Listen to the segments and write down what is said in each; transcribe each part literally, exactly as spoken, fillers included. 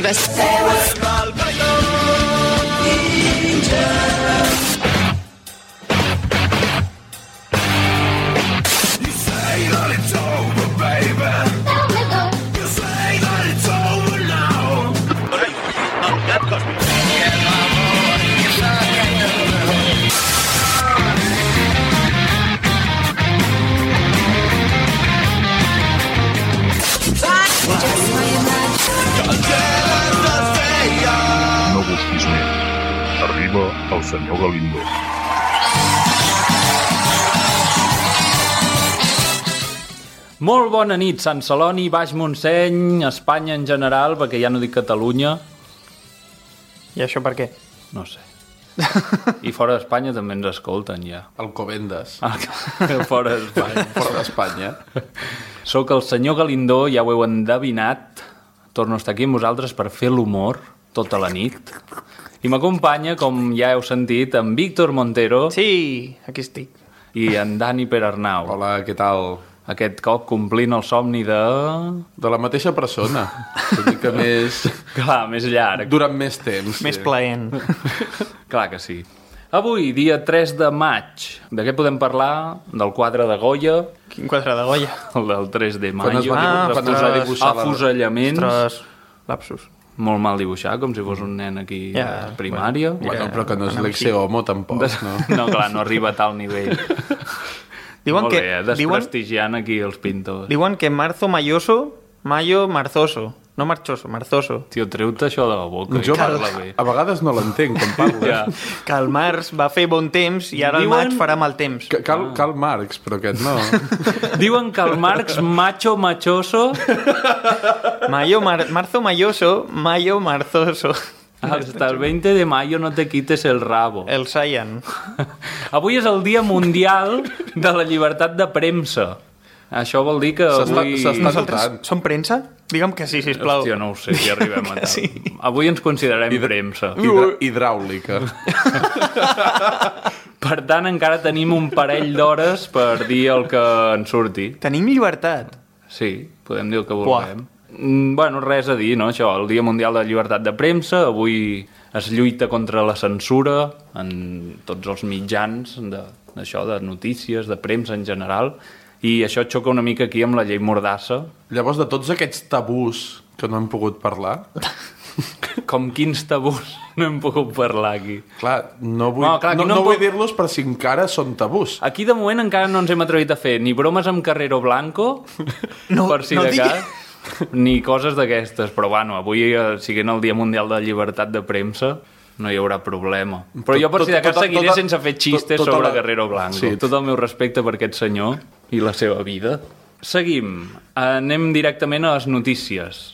Gràcies. No busquis més. Arriba el senyor Galindo. Molt bona nit, Sant Celoni, Baix Montseny, Espanya en general, perquè ja no dic Catalunya. I això per què? No sé. I fora d'Espanya també ens escolten, ja. Alcobendes. Fora d'Espanya. Fora d'Espanya. Soc el senyor Galindó, ja ho heu endevinat. Torno a estar aquí amb vosaltres per fer l'humor tota la nit. I m'acompanya, com ja heu sentit, en Víctor Montero. Sí, aquí estic. I en Dani Perarnau. Hola, què tal? Aquest cop complint el somni de... De la mateixa persona. Una mica més... Clar, més llarg. Durant més temps. Més sí. plaent. Clar que sí. Avui, dia tres de maig. De què podem parlar? Del quadre de Goya. Quin quadre de Goya? El del tres de Quan es mayo. va, Ah, quan es va dibuixar la... Afusellaments. Ostres, lapsus. Molt mal dibuixat, com si fos un nen aquí Ja, a primària. Bueno, però que no és l'exe homo, tampoc, no? No, clar, no arriba a tal nivell. Diuen Molt que, bé, eh? diuen, Desprestigiant aquí els pintors. diuen que marzo mayoso, mayo marzoso. No marchoso, marzoso. Tio, treu-te això de la boca Jo i parla bé. a vegades no l'entenc quan parla. Ja. Que el març va fer bon temps i ara el Diuen- maig farà mal temps. Cal, cal, cal Marx, però aquest no. Diuen que el Marx macho machoso Mayo, mar, marzo mayoso, mayo marzoso. hasta el veinte de mayo no te quites el rabo. El Saiyan. Avui és el Dia Mundial de la Llibertat de Premsa. Això vol dir que S'està- avui... s'està Nosaltres notant. som premsa? Digue'm que sí, sisplau. Hòstia, no ho sé, si arribem a tal. Sí. Avui ens considerem premsa. Hidra hidràulica. Per tant, encara tenim un parell d'hores per dir el que ens surti. Tenim llibertat. Sí, podem dir el que vulguem. Mm, Bueno, res a dir, no? Això, el Dia Mundial de la Llibertat de Premsa. Avui es lluita contra la censura en tots els mitjans de, d'això, de notícies, de premsa en general. I això xoca una mica aquí amb la llei Mordassa. Llavors, de tots aquests tabús que no hem pogut parlar... Com quins tabús no hem pogut parlar aquí. Clar, no vull, No, clar, aquí no, no no em vull pot- dir-los per si encara són tabús. Aquí, de moment, encara no ens hem atrevit a fer ni bromes amb Carrero Blanco, No, per si no de diguis. cas, ni coses d'aquestes. Però, bueno, avui, eh, siguent el Dia Mundial de la Llibertat de Premsa, no hi haurà problema. Però jo, per si de cas, Tota- seguiré tota- sense fer xistes tota sobre la- Carrero Blanco. Sí. Tot el meu respecte per aquest senyor i la seva vida. Seguim. Anem directament a les notícies.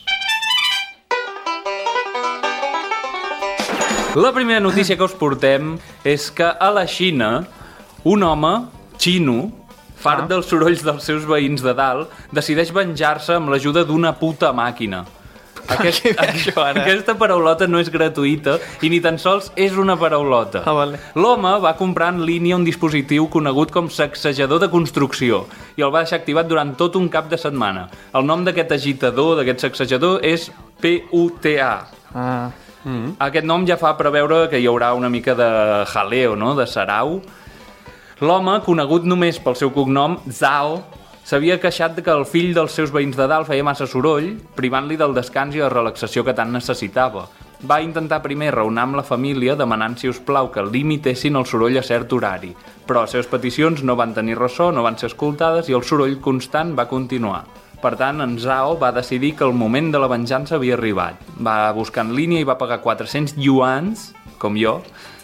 La primera notícia que us portem és que a la Xina un home xino, fart Ah. dels sorolls dels seus veïns de dalt, decideix venjar-se amb l'ajuda d'una puta màquina. Aquest, Què ve això ara? aquesta paraulota no és gratuïta i ni tan sols és una paraulota. Ah, vale. L'home va comprar en línia un dispositiu conegut com sacsejador de construcció i el va deixar activat durant tot un cap de setmana. El nom d'aquest agitador, d'aquest sacsejador, és P U T A. Ah. Mm. Aquest nom ja fa preveure que hi haurà una mica de jaleo, no?, de sarau. L'home, conegut només pel seu cognom, Zhao, s'havia queixat de que el fill dels seus veïns de dalt feia massa soroll, privant-li del descans i la relaxació que tant necessitava. Va intentar primer raonar amb la família demanant, si us plau, que limitessin el soroll a cert horari, però les seves peticions no van tenir ressò, no van ser escoltades i el soroll constant va continuar. Per tant, en Zhao va decidir que el moment de la venjança havia arribat. Va buscar en línia i va pagar quatre-cents yuans, com jo,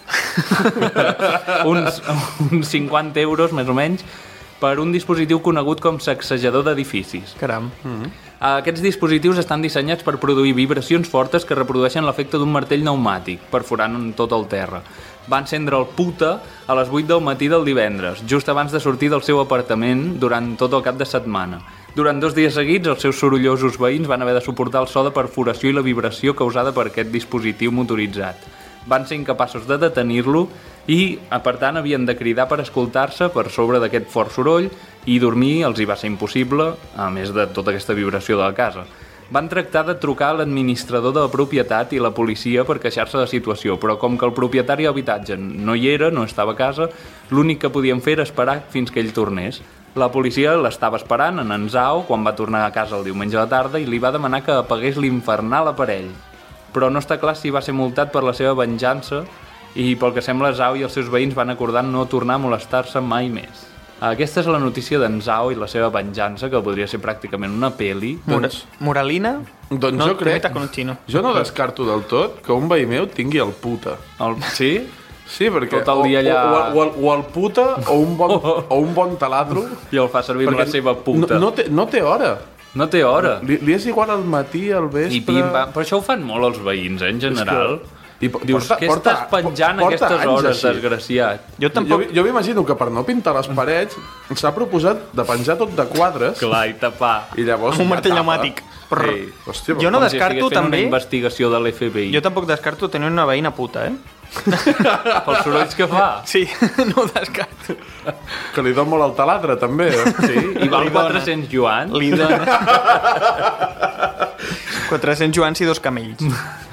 uns, uns cinquanta euros, més o menys, per un dispositiu conegut com sacsejador d'edificis. Caram. Aquests dispositius estan dissenyats per produir vibracions fortes que reprodueixen l'efecte d'un martell pneumàtic, perforant en tot el terra. Va encendre el puta a les vuit del matí del divendres, just abans de sortir del seu apartament durant tot el cap de setmana. Durant dos dies seguits, els seus sorollosos veïns van haver de suportar el so de perforació i la vibració causada per aquest dispositiu motoritzat. Van ser incapaços de detenir-lo i, per tant, havien de cridar per escoltar-se per sobre d'aquest fort soroll i dormir els hi va ser impossible, a més de tota aquesta vibració de la casa. Van tractar de trucar a l'administrador de la propietat i la policia per queixar-se de la situació, però com que el propietari de l'habitatge no hi era, no estava a casa, l'únic que podien fer era esperar fins que ell tornés. La policia l'estava esperant en en Zhao quan va tornar a casa el diumenge a la tarda i li va demanar que apagués l'infernal aparell. Però no està clar si va ser multat per la seva venjança i pel que sembla Zhao i els seus veïns van acordar no tornar a molestar-se mai més. Aquesta és la notícia d'en Zhao i la seva venjança, que podria ser pràcticament una peli. Mora Doncs- Moralina? Doncs no, jo crec... te metas con un chino. Jo no descarto del tot que un veí meu tingui el puta. El... Sí? Sí, perquè Tot el dia allà- o, o, o, el, o el puta o un bon, o un bon taladro. I el fa servir amb la seva puta. No, no, té, no té hora. No té hora. Li, li és igual al matí, al vespre... I pim, pam. Però això ho fan molt els veïns, eh, en general. I po- Dius, porta- què porta- estàs penjant a porta aquestes anys hores, així. desgraciat? Jo tampoc... Jo, jo m'imagino que per no pintar les parets s'ha proposat de penjar tot de quadres Clar, i tapar. i llavors... Amb un ja martell tapa. pneumàtic. Prrr. Sí. Hòstia, Jo no Com si descarto estigués fent també... una investigació de l'F B I. Jo tampoc descarto tenir una veïna puta, eh? Pels sorolls que fa. Sí, no ho descarto. Que li dona molt al taladre, també. Eh? Sí, i val Li dona. quatre-cents yuans. Li dona... quatre-cents joans i dos camells.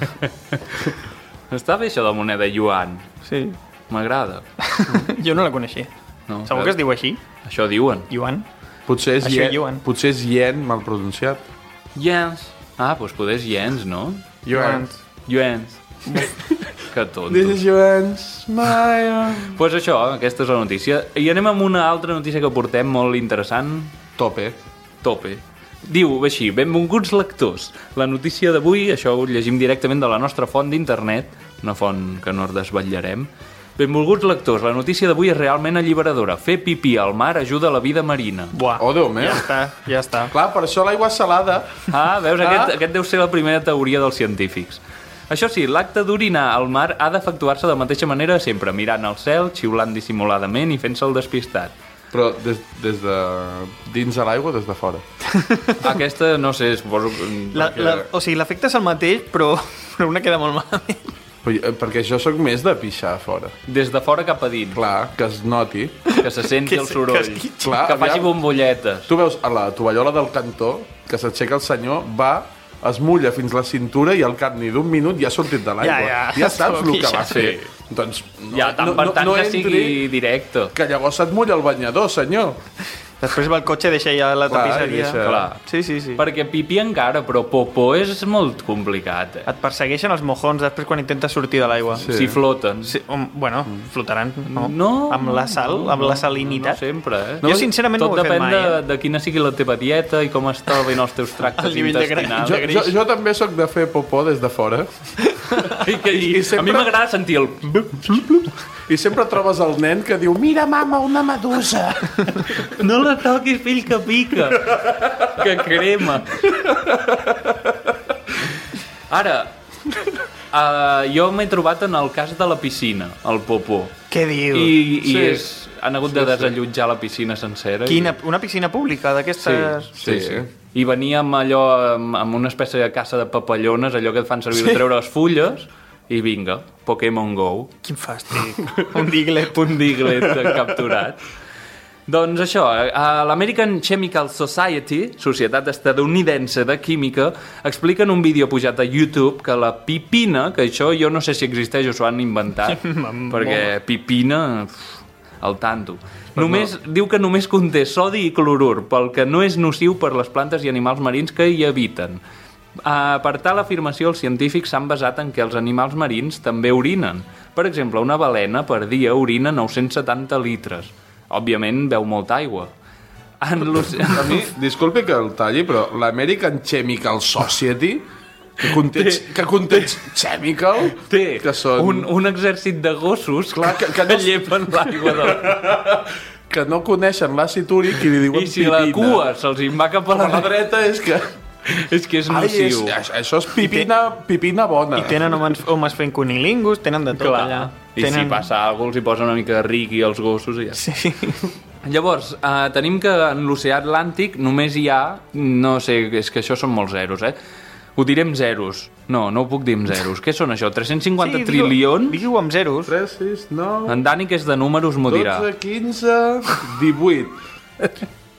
Està bé això de moneda yuan. Sí. M'agrada. Jo no la coneixia. No, Segur que es diu així? Això diuen. Yuan? Potser és, Això yen, Yuan. potser és yen mal pronunciat. Yens. Ah, doncs poder és yens, no? Yuan. Yuans. Que tonto. This is Yuan's smile. Doncs pues això, aquesta és la notícia. I anem amb una altra notícia que portem molt interessant. Tope. Tope. Diu així, benvinguts lectors. La notícia d'avui, això ho llegim directament de la nostra font d'internet, una font que no desvetllarem. Benvolguts lectors, la notícia d'avui és realment alliberadora. Fer pipí al mar ajuda a la vida marina. Buah. Oh, Déu meu. Ja està, ja està. Clar, per això l'aigua salada... Ah, veus, Ah. aquest, aquest deu ser la primera teoria dels científics. Això sí, l'acte d'orinar al mar ha d'efectuar-se de la mateixa manera sempre, mirant al cel, xiulant dissimuladament i fent-se el despistat. Però des, des de dins de l'aigua o des de fora? Aquesta, no sé, suposo... que- La, Perquè- la, o sigui, l'efecte és el mateix, però, però una queda molt malament. Però, eh, perquè jo sóc més de pixar a fora. Des de fora cap a dins, Clar, que es noti. que se senti Que el se- soroll, que es que, guitxi. Clar, faci aviam. bombolletes. Tu veus a la tovallola del cantó que s'aixeca el senyor, va, es mulla fins la cintura i al cap ni d'un minut ja ha sortit de l'aigua. Ja, ja. ja saps el que va Sí. fer. Doncs no, Ja, tant per tant que entri, sigui directe. Que llavors se't mulla el banyador, senyor. Després va el cotxe, deixa ja la Clar, tapisseria. deixa- Clar. Sí, sí, sí. Perquè pipí encara, però popó és molt complicat. Eh? Et persegueixen els mojons després quan intentes sortir de l'aigua. Sí. Si floten. Sí, um, bueno, flotaran, no? No. Amb la sal, amb la No salinitat. sempre, eh? Jo sincerament no Tot ho he fet depèn mai, de, eh? de quina sigui la teva dieta i com està ben els teus tractes El nivell de gra- intestinals. Jo, jo, jo també sóc de fer popó des de fora. I que, i, I sempre- A mi m'agrada sentir el... I sempre trobes el nen que diu mira, mama, una medusa. No la toquis, fill, que pica. Que crema. Ara, uh, jo m'he trobat en el cas de la piscina, el popó. Què dius? I, i Sí. és, han hagut de desallotjar la piscina sencera. Quina, una piscina pública d'aquestes... Sí, sí. I venia amb allò, amb, amb una espècie de caça de papallones, allò que et fan servir sí. treure les fulles, i vinga, Pokémon Go. Quin fàstic. Un diglet. Un diglet capturat. Doncs això, a l'American Chemical Society, Societat Estadounidense de Química, explica en un vídeo pujat a YouTube que la pipina, que això jo no sé si existeix o s'ho han inventat, perquè pipina, uf, al tanto. Només, no. Diu que només conté sodi i clorur, pel que no és nociu per les plantes i animals marins que hi habiten. Uh, per tal afirmació, els científics s'han basat en que els animals marins també orinen. Per exemple, una balena per dia orina nou-cents setanta litres. Òbviament, beu molta aigua. En A mi, disculpi que el talli, però l'American Chemical Society, que conté, que conté chemical, té que són... un, un exèrcit de gossos Clar, que- que no- llepen l'aigua del... que no coneixen l'àcid úric i li diuen I si pipina. la cua se'ls en va cap a A la la dreta és que... és que és Ai, és, nociu. això és pipina, pipina bona. I tenen homes, homes fent cunilingus, tenen de tot Clar. allà. I Tenen... si passa alguna cosa, els hi posa una mica de riqui als gossos i ja. Sí. Llavors, eh, tenim que en l'oceà Atlàntic només hi ha, no sé, és que això són molts zeros, eh? Ho direm zeros. No, no ho puc dir amb zeros. Què són això? tres-cents cinquanta Sí, trilions? Digue-ho amb zeros. tres, sis, nou, En Dani, que és de números, m'ho dirà. dotze, quinze, divuit.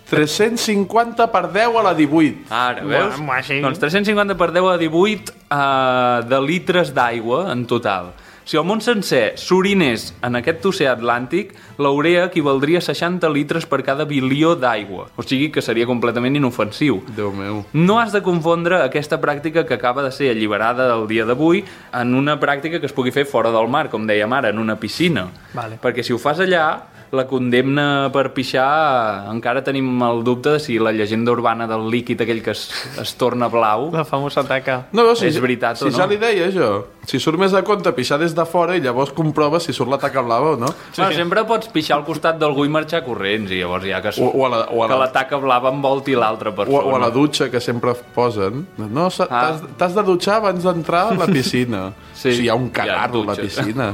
tres-cents cinquanta per deu a la divuit. Ara, veus? Buah, buah, sí. Doncs tres-cents cinquanta per deu a divuit uh, de litres d'aigua en total. Si el món sencer s'orinés en aquest oceà Atlàntic, la urea equivaldria a seixanta litres per cada bilió d'aigua. O sigui que seria completament inofensiu. Déu meu. No has de confondre aquesta pràctica que acaba de ser alliberada el dia d'avui en una pràctica que es pugui fer fora del mar, com dèiem ara, en una piscina. Vale. Perquè si ho fas allà, la condemna per pixar, encara tenim el dubte de si la llegenda urbana del líquid aquell que es, es torna blau La famosa taca. No, no, si, és veritat si o no. ja li deia jo. Si surt més a compte pixar des de fora i llavors comprova si surt la taca blava o no. Sí. Bueno, sempre pots pixar al costat d'algú i marxar corrents i llavors ja que, O, o, a la, o, a que la, la taca blava envolti l'altra o, persona. o a la dutxa que sempre posen. No, s'ha- Ah. t'has t'has de dutxar abans d'entrar a la piscina. Sí, Si hi ha un hi ha cagarro a la dutxes. piscina.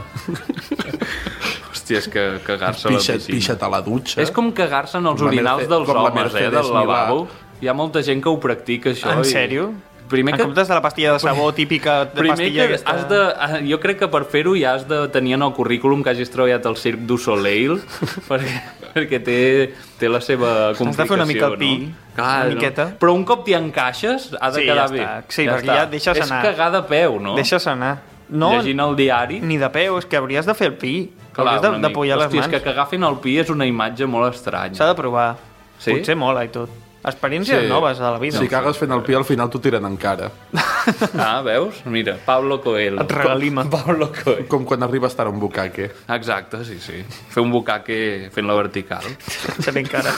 Hòstia, és que cagar-se a la Pixa't, piscina. pixa't a la dutxa. És com cagar-se en els Com la orinals Merce- dels com la homes, eh, Mercedes del lavabo. Milà. Hi ha molta gent que ho practica, això. En i- sèrio? Primer En que... comptes de la pastilla de sabó típica de Primer pastilla que aquesta... has de... eh, Jo crec que per fer-ho ja has de tenir en el currículum que hagis treballat al Cirque du Soleil perquè, perquè té, té la seva complicació, Has de fer una mica el pi, no? Clar, una no? miqueta. Però un cop t'hi encaixes ha de Sí, quedar ja bé. està. Sí, perquè ja et deixes És anar. cagar de peu, no? Deixa's anar. No, Llegint el diari. ni de peu, és que hauries de fer el pi. Clar, hauries de- una mica. d'apoyar les Hòstia, mans. és que cagar fent el pi és una imatge molt estranya. S'ha de provar. Sí? Potser mola i tot. Experiències Sí. noves a la vida. Si cagues fent el pi, al final t'ho tiren en cara. Ah, veus? Mira, Pablo Coelho. Et regalima. Pablo Coelho. Com quan arriba a estar un bucaque. Exacte, sí, sí. Fer un bucaque fent la vertical. Se encara.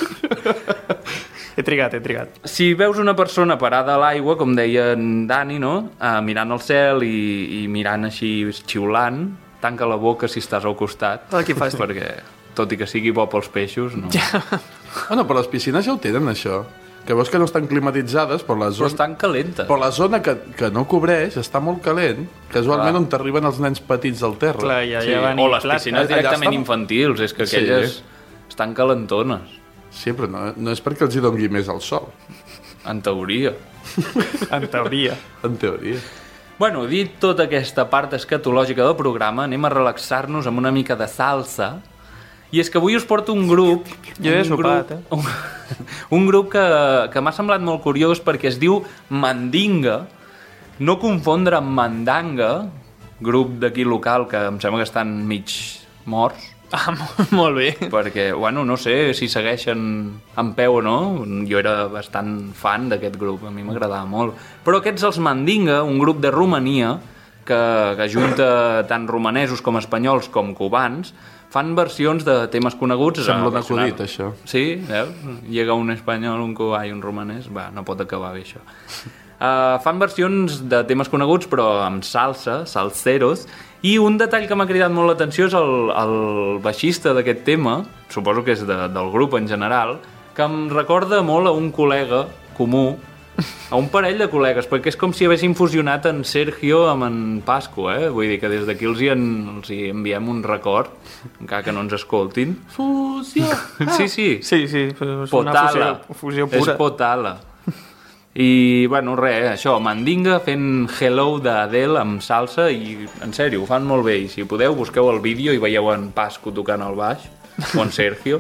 He trigat, he trigat. Si veus una persona parada a l'aigua, com deia en Dani, no? Uh, mirant al cel i, i mirant així xiulant, tanca la boca si estàs al costat. Ah, que fàstic. Perquè, tot i que sigui bo pels peixos, no. Ja. Bueno, però les piscines ja ho tenen, això. Que veus que no estan climatitzades, però la Però zona, estan calentes. però la zona que, que no cobreix està molt calent, casualment Clar. on t'arriben els nens petits del terra. Clar, ja, Sí. ja van O les piscines Allà directament estan- infantils, és que Sí. aquelles estan calentones, Sí, però no, no és perquè els hi doni més el sol, en teoria. En teoria. en teoria. Bueno, dit tota aquesta part escatològica del programa, anem a relaxar-nos amb una mica de salsa. I és que avui us porto un grup... Jo he un sopat, grup, eh? Un, un grup que, que m'ha semblat molt curiós perquè es diu Mandinga, no confondre amb Mandanga, grup d'aquí local que em sembla que estan mig morts, Ah, molt, molt bé. perquè, bueno, no sé si segueixen en peu o no, jo era bastant fan d'aquest grup, a mi m'agradava molt. Però aquests els Mandinga, un grup de Romania que, que junta tant romanesos com espanyols com cubans, fan versions de temes coneguts. Sembla un relacionats. acudit, això. Sí, veus? Llega un espanyol, un cubà i un romanès, va, no pot acabar bé això. Uh, fan versions de temes coneguts però amb salsa, salseros, i un detall que m'ha cridat molt l'atenció és el, el baixista d'aquest tema, suposo que és de, del grup en general, que em recorda molt a un col·lega comú, a un parell de col·legues, perquè és com si haguessin fusionat en Sergio amb en Pasco, eh? Vull dir que des d'aquí els, hi en, els hi enviem un record, encara que no ens escoltin. Fusió! Sí, sí, Sí, sí, és una Potala. fusió, fusió És pura. Potala. I, bueno, res, això, Mandinga fent Hello d'Adele amb salsa i, en sèrio, ho fan molt bé. I si podeu, busqueu el vídeo i veieu en Pasco tocant el baix, o en Sergio.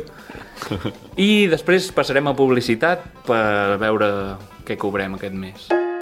I després passarem a publicitat per veure què cobrem aquest mes.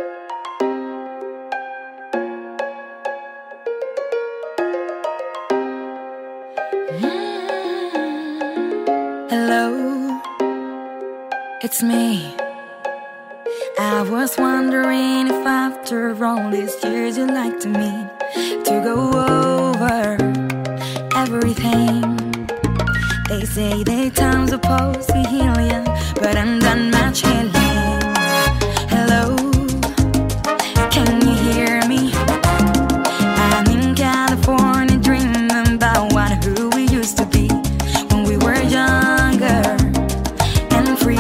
Hello, it's me. I was wondering if after all these years you'd like to meet to go over everything. They say they time's supposed to heal you, but I'm done much healing. Hello, can you hear me? I'm in California dreaming about what who we used to be when we were younger and free.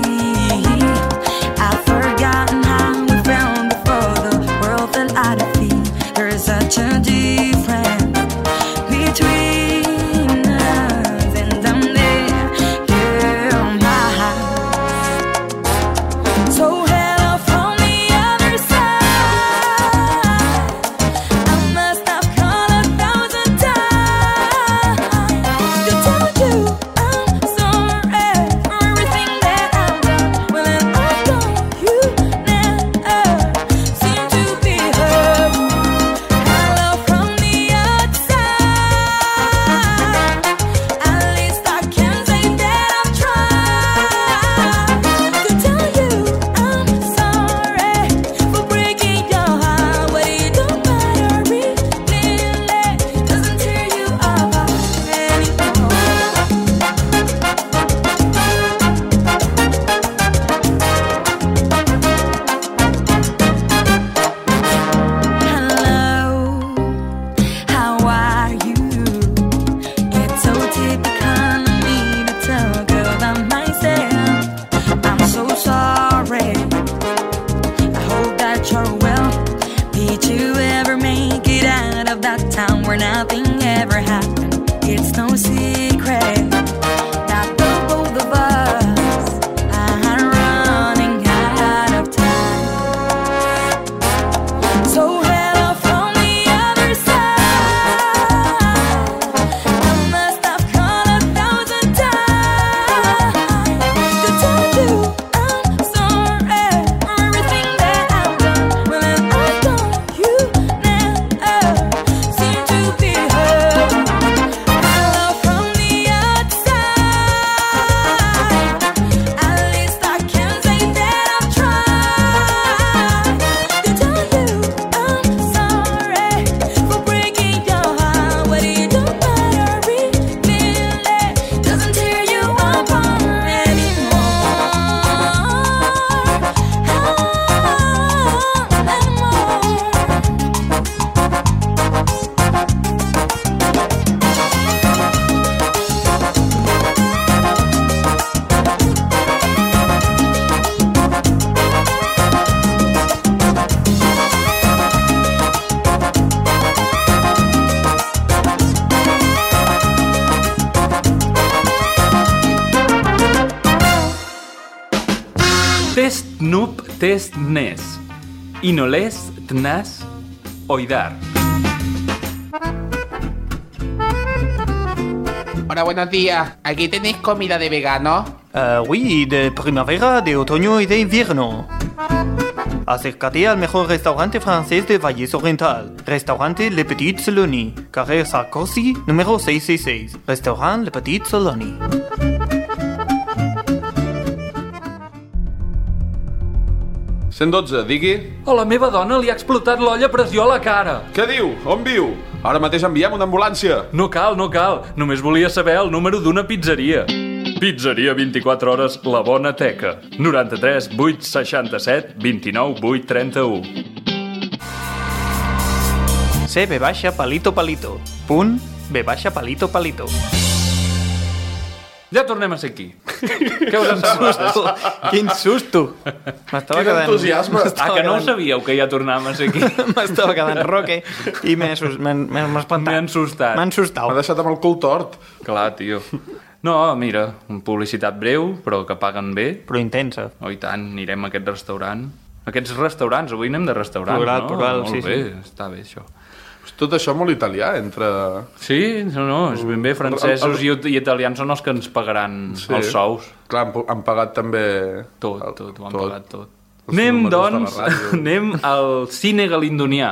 I've forgotten how we felt before the world fell out of feet. There's such a difference between us, and I'm there, yeah, my Test nup test nes. Y no les tnas oidar. Hola, buenos días. ¿Aquí tenéis comida de vegano? Uh, oui, de primavera, de otoño y de invierno. Acércate al mejor restaurante francés de Valles Oriental. Restaurante Le Petit Saloni. Carrer Sarkozy, número seiscientos sesenta y seis. Restaurant Le Petit Saloni. cent dotze, digui. A la meva dona li ha explotat l'olla a pressió a la cara. Què diu? On viu? Ara mateix enviem una ambulància. No cal, no cal. Només volia saber el número d'una pizzeria. Pizzeria vint-i-quatre hores La Bona Teca. noranta-tres vuit seixanta-set vint-i-nou vuit trenta-u. C B baixa palito palito. Punt B baixa palito palito. Ja tornem a ser aquí. Què us ha semblat? Quin susto! M'estava Quin quedant... entusiasme. Ah, que no ho sabíeu, que ja tornàvem a ser aquí? M'estava quedant roque i m'he sus- m'he m'he espantat. M'he ensustat. M'he M'ha ensustat. deixat amb el cul tort. Clar, tio. No, mira, publicitat breu, però que paguen bé. Però intensa. Oh, i tant, anirem a aquest restaurant. Aquests restaurants, avui anem de restaurants, Plural, no? plural, Molt sí, bé, sí. està bé, això. Tot això molt italià, entre... Sí, no, no, és ben bé. Francesos i, i italians són els que ens pagaran Sí. els sous. Clar, han, han pagat també... Tot, el- tot, ho han pagat tot. Els Anem, números de la doncs, ràdio. anem al cine galindonià.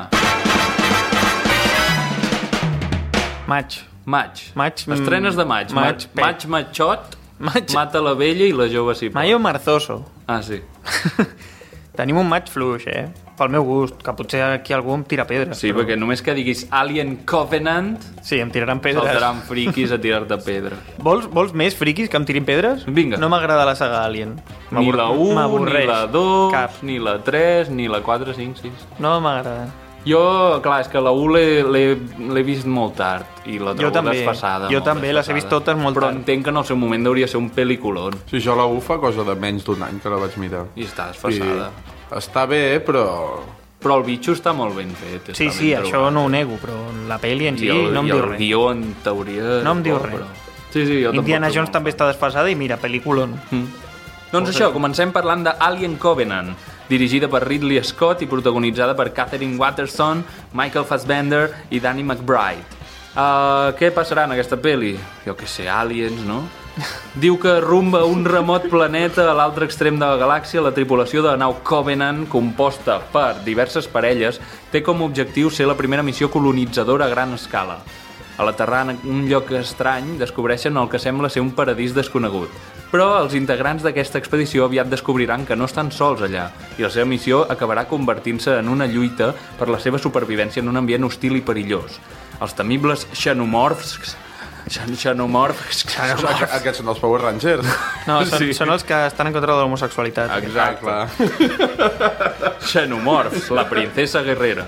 Maig. Maig. Maig, mm, Estrenes de maig. maig, Maig, pet. maig matxot, Maig. mata la vella i la jove s'hi pot. Mayo marzoso. Ah, sí. Tenim un maig fluix, eh? Pel meu gust, que potser aquí algú em tira pedres. Sí, perquè només que diguis Alien Covenant Sí, em tiraran pedres. saltaran friquis a tirar-te pedra. Vols, vols més friquis que em tirin pedres? Vinga. No m'agrada la saga Alien. Ni M'abur- la u, ni m'avorreix. la dos, Cap. ni la tres, ni la quatre, cinc, sis. No m'agrada. Jo, clar, és que la u l'he- l'he l'he vist molt tard i la trobo també. desfasada. Jo molt també, les he desfasada. vist totes molt Però tard. entenc que en el seu moment hauria de ser un pel·liculón. Sí, jo la U fa cosa de menys d'un any que la vaig mirar. I està desfasada. I està bé, però... Però el bitxo està molt ben fet. Sí, està sí, ben això trobat. no ho nego, però la pel·li en si I el, no em i diu el res. guió, en teoria... No em diu bo, res. Però... Sí, sí, jo tampoc Indiana trobo Jones molt també bé. està desfasada i mira, pel·lículon. Mm. Doncs això, comencem parlant de Alien Covenant, dirigida per Ridley Scott i protagonitzada per Catherine Watterson, Michael Fassbender i Danny McBride. Uh, què passarà en aquesta pel·li? Jo què sé, aliens, no? Diu que rumba a un remot planeta a l'altre extrem de la galàxia. La tripulació de la nau Covenant, composta per diverses parelles, té com a objectiu ser la primera missió colonitzadora a gran escala. A l'aterrar en un lloc estrany, descobreixen el que sembla ser un paradís desconegut. Però els integrants d'aquesta expedició aviat descobriran que no estan sols allà i la seva missió acabarà convertint-se en una lluita per la seva supervivència en un ambient hostil i perillós. Els temibles xenomorfs... Xen xenomorfs... Aquests aquests són els Power Rangers. No, són, Sí. són els que estan en contra de l'homosexualitat. Exacte. Clar. Xenomorfs, la princesa guerrera.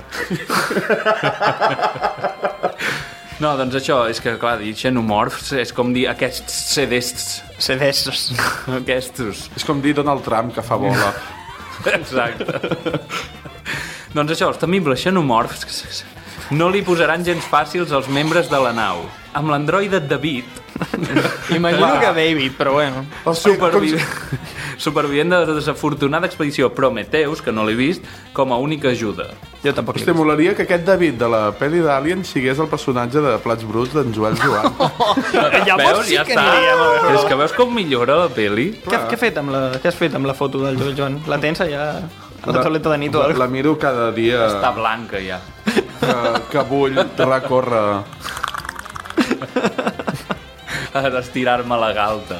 No, doncs això, és que, clar, dir xenomorfs és com dir aquests cedests, Cedessos. aquests. És com dir Donald Trump, que fa bola. Exacte. Doncs això, els temibles xenomorfs no li posaran gens fàcils als membres de la nau. Amb l'androide David, Imagino que David, però bueno. supervi... supervivent de la desafortunada expedició Prometheus, que no l'he vist, com a única ajuda. Jo tampoc Hosti, molaria que aquest David de la pel·li d'Alien sigués el personatge de Plats Bruts d'en Joel Joan. Llavors sí que aniríem a veure. És que veus com millora la peli? Què, què, has fet amb la, què has fet amb la foto del Joel Joan? La tens allà a la tauleta de nit o la, alguna la miro cada dia Està blanca, ja. que, que vull recórrer. Per estirar-me la galta.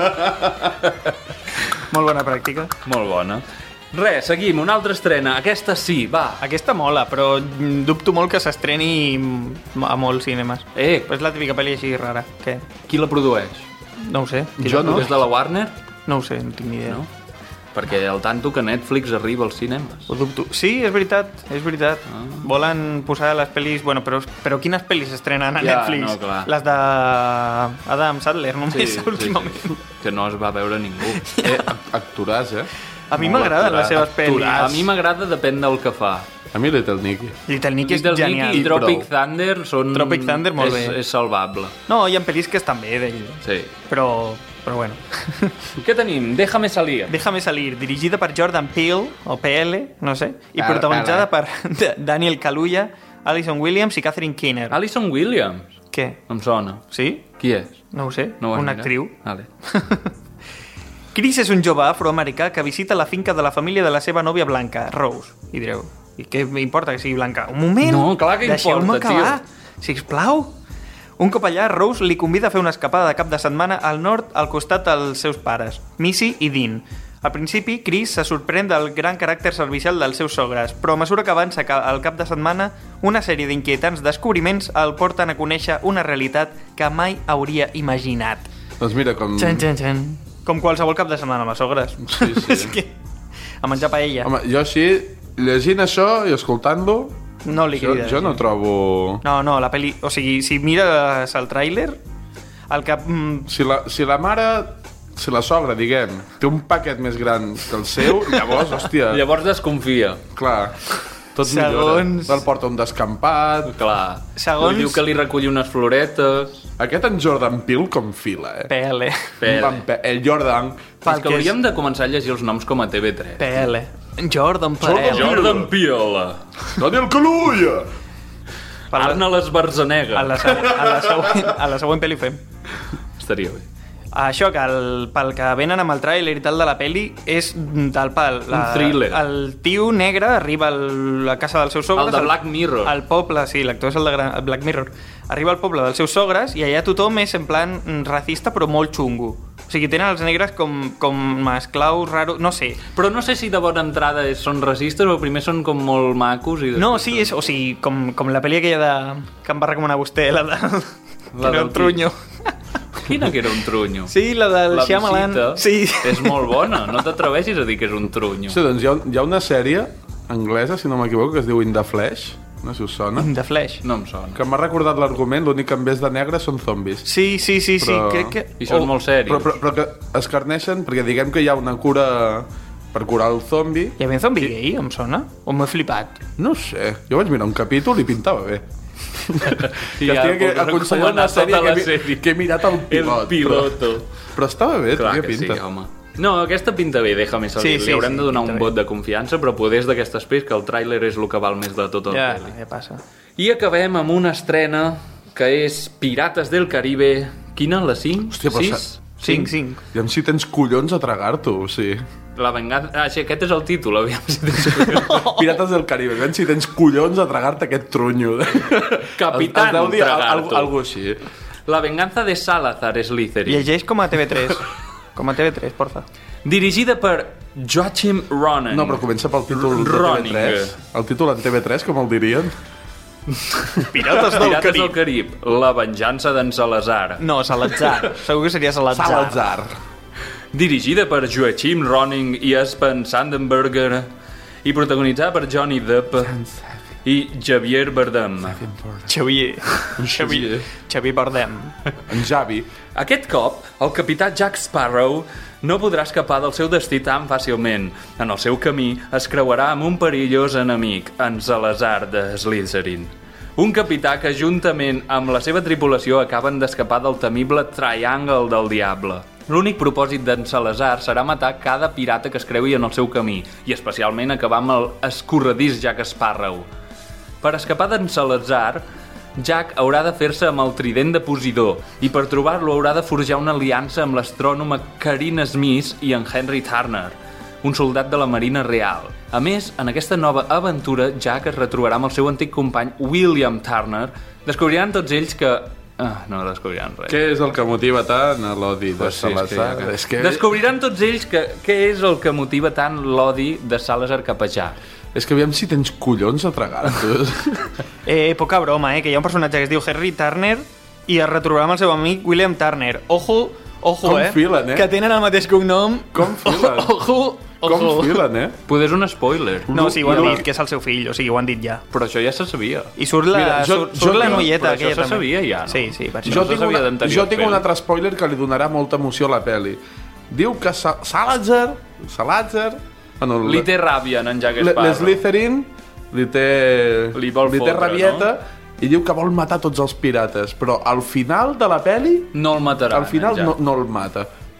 Molt bona pràctica. Molt bona. Res, seguim, una altra estrena. Aquesta sí, va. Aquesta mola, però mm, dubto molt que s'estreni a molts cinemes. Eh, Però és la típica pel·li així rara. Què? qui la produeix? No ho sé. Jo no. És de la Warner? No ho sé, no tinc ni idea. No? Perquè el tanto que Netflix arriba als cinemes. Ho dubto. Sí, és veritat, és veritat. Ah. Volen posar les pel·lis... Bueno, però, però quines pel·lis estrenen a Ja, Netflix? no, clar. Les de Adam Sandler, només, últimament. sí. Que no es va veure ningú. Eh, actoràs, eh? A mi Molt m'agraden les seves pel·lis. A mi m'agrada, depèn del que fa. A mi Little Nicky. Little Nicky és Little genial. Nicky i Tropic prou. Thunder són... Tropic Thunder, molt és, bé. És salvable. No, hi ha pel·lis que estan bé d'ell, Sí. però però bueno. Què tenim? Déjame salir. Déjame salir, dirigida per Jordan Peele, o P L, no sé, i Peele, protagonitzada per Daniel Kaluuya, Alison Williams i Catherine Keener. Alison Williams. Què? Em sona. Sí? Qui és? No ho sé, No ho has una mirat? actriu. Vale. Chris és un jove afroamericà que visita la finca de la família de la seva nòvia blanca, Rose. I direu, i què m'importa que sigui blanca? Un moment! No, clar que deixeu-me importa, acabar, sisplau. Un cop allà, Rose li convida a fer una escapada de cap de setmana al nord al costat dels seus pares, Missy i Dean. Al principi, Chris se sorprèn del gran caràcter servicial dels seus sogres, però a mesura que avança al cap de setmana, una sèrie d'inquietants descobriments el porten a conèixer una realitat que mai hauria imaginat. Doncs mira, com... Txan, txan, txan. Com qualsevol cap de setmana amb les sogres. Sí, sí. És que... A menjar paella. Home, jo així, llegint això i escoltant-lo, No li jo, crida. jo no trobo... No, no, la peli... O sigui, si mires el tràiler, el que... Mm, Si la, si la mare, si la sogra, diguem, té un paquet més gran que el seu, llavors, hòstia, Llavors desconfia. clar, tot Segons- millora. El porta a un descampat. Clar. Segons- Li diu que li reculli unes floretes. Aquest en Jordan Peele com fila, eh? P L. P L. Van pe- El Jordan. Pel És que que hauríem de començar a llegir els noms com a T V tres. P L. Jordan P L. Jordan Peele. Daniel Kaluuya. Per la- Arna l'Esbarzenega. A la, següent, a, la següent, a la següent pel·li ho fem. Estaria bé. Això, que el, pel que venen amb el tràiler i tal de la peli és del pal. La, Un thriller. El tio negre arriba a la casa dels seus sogres. El de Black Mirror. Al poble, sí, l'actor és el de Gran- el Black Mirror. Arriba al poble dels seus sogres i allà tothom és en plan mm, racista però molt xungo. O sigui, tenen els negres com, com esclaus raros, no sé. Però no sé si de bona entrada és- són racistes o primer són com molt macos i... No, després sí, és, o sigui, com, com la pel·li aquella de, que em va recomanar vostè, la de... La La del del trunyo. Quina que era un trunyo? Sí, la del La Shyamalan. visita Sí. és molt bona, no t'atreveixis a dir que és un trunyo. Sí, doncs hi ha, hi ha una sèrie anglesa, si no m'equivoco, que es diu In the Flesh, no sé si us sona, The Flash. No em sona. que m'ha recordat l'argument, l'únic que en vez de negre són zombis. Sí, sí, sí, sí, Però- crec que... I són Oh, molt serios. Però, però, però que es carneixen perquè diguem que hi ha una cura per curar el zombi. Hi havia un zombi gay, em sona? O m'he flipat? No ho sé, jo vaig mirar un capítol i pintava bé. Sí, que ja estic puc aconsellant una recomanar sèrie tota que, la mi- sèrie. que he mirat el pilot. El piloto. Però, però estava bé, Clar tenia que sí, pinta. home. No, aquesta pinta bé, déjame salir. Sí, sí, Li haurem sí, de donar pinta un bé. vot de confiança, però poder d'aquestes pel·lis que el tràiler és el que val més de tot el Ja, pel·li. ja passa. I acabem amb una estrena que és Pirates del Caribe. Quina? La cinc? Hòstia, però sis? cinc, cinc. I amb si tens collons a tragar-t'ho, o sigui. La vengança... Ah, sí, aquest és el títol, aviam si tens collons. Pirates del Caribe, aviam si tens collons a tragar-te aquest trunyo. Capitán Es deu dir al- tragar-t'ho. algo, algo així. La venganza de Salazar Slytherin. Llegeix com a T V tres. Com a T V tres, porfa. Dirigida per Joachim Ronan. No, però comença pel títol de Roning. T V tres. El títol en T V tres, com el dirien? Pirates del Pirates del Carib. Carib. La venjança d'en Salazar. No, Salazar. Segur que seria Salazar. Salazar. Dirigida per Joachim Roning i Espen Sandenberger i protagonitzada per Johnny Depp i Javier Bardem. Xavier. Xavier. Xavier Bardem. En Javi. Aquest cop, el capità Jack Sparrow no podrà escapar del seu destí tan fàcilment. En el seu camí es creuarà amb un perillós enemic, en Salazar de Slytherin. Un capità que, juntament amb la seva tripulació, acaben d'escapar del temible Triangle del Diable. L'únic propòsit d'en Salazar serà matar cada pirata que es creui en el seu camí, i especialment acabar amb el escorredís Jack Sparrow. Per escapar d'en Salazar, Jack haurà de fer-se amb el trident de Posidó i per trobar-lo haurà de forjar una aliança amb l'astrònoma Karina Smith i en Henry Turner, un soldat de la Marina Real. A més, en aquesta nova aventura, Jack es retrobarà amb el seu antic company William Turner. Descobriran tots ells que... Ah, no descobriran res. Què és el que motiva tant a l'odi de Pues sí, és que Salazar? ja que- És que, Descobriran tots ells que, què és el que motiva tant l'odi de Salazar cap a Jack. és que aviam si tens collons a tragar-te. Eh, poca broma, eh? Que hi ha un personatge que es diu Henry Turner i es retrobarà amb el seu amic William Turner. Ojo, ojo, Com eh? filen, eh? Que tenen el mateix cognom. Com filen? Ojo, ojo. Com filen, eh? Poder és un spoiler. No, sí, ho han No. dit, que és el seu fill, o sigui, ho han dit ja. Però això ja se sabia. I surt la, Mira, jo- surt, jo surt la tinc- noieta però això aquella se també. sabia ja, no? Sí, sí, per això. Jo se tinc, sabia una, d'anteriors jo tinc un pel·lis. altre spoiler que li donarà molta emoció a la peli. Diu que Sa Salazar, Salazar, bueno, Li té ràbia en Jack le- Sparrow. l'Slytherin li té, Li vol li té fotre, rabieta i diu que vol matar tots els pirates, però al final de la peli, No el matarà. al final en no, Jack. no el mata.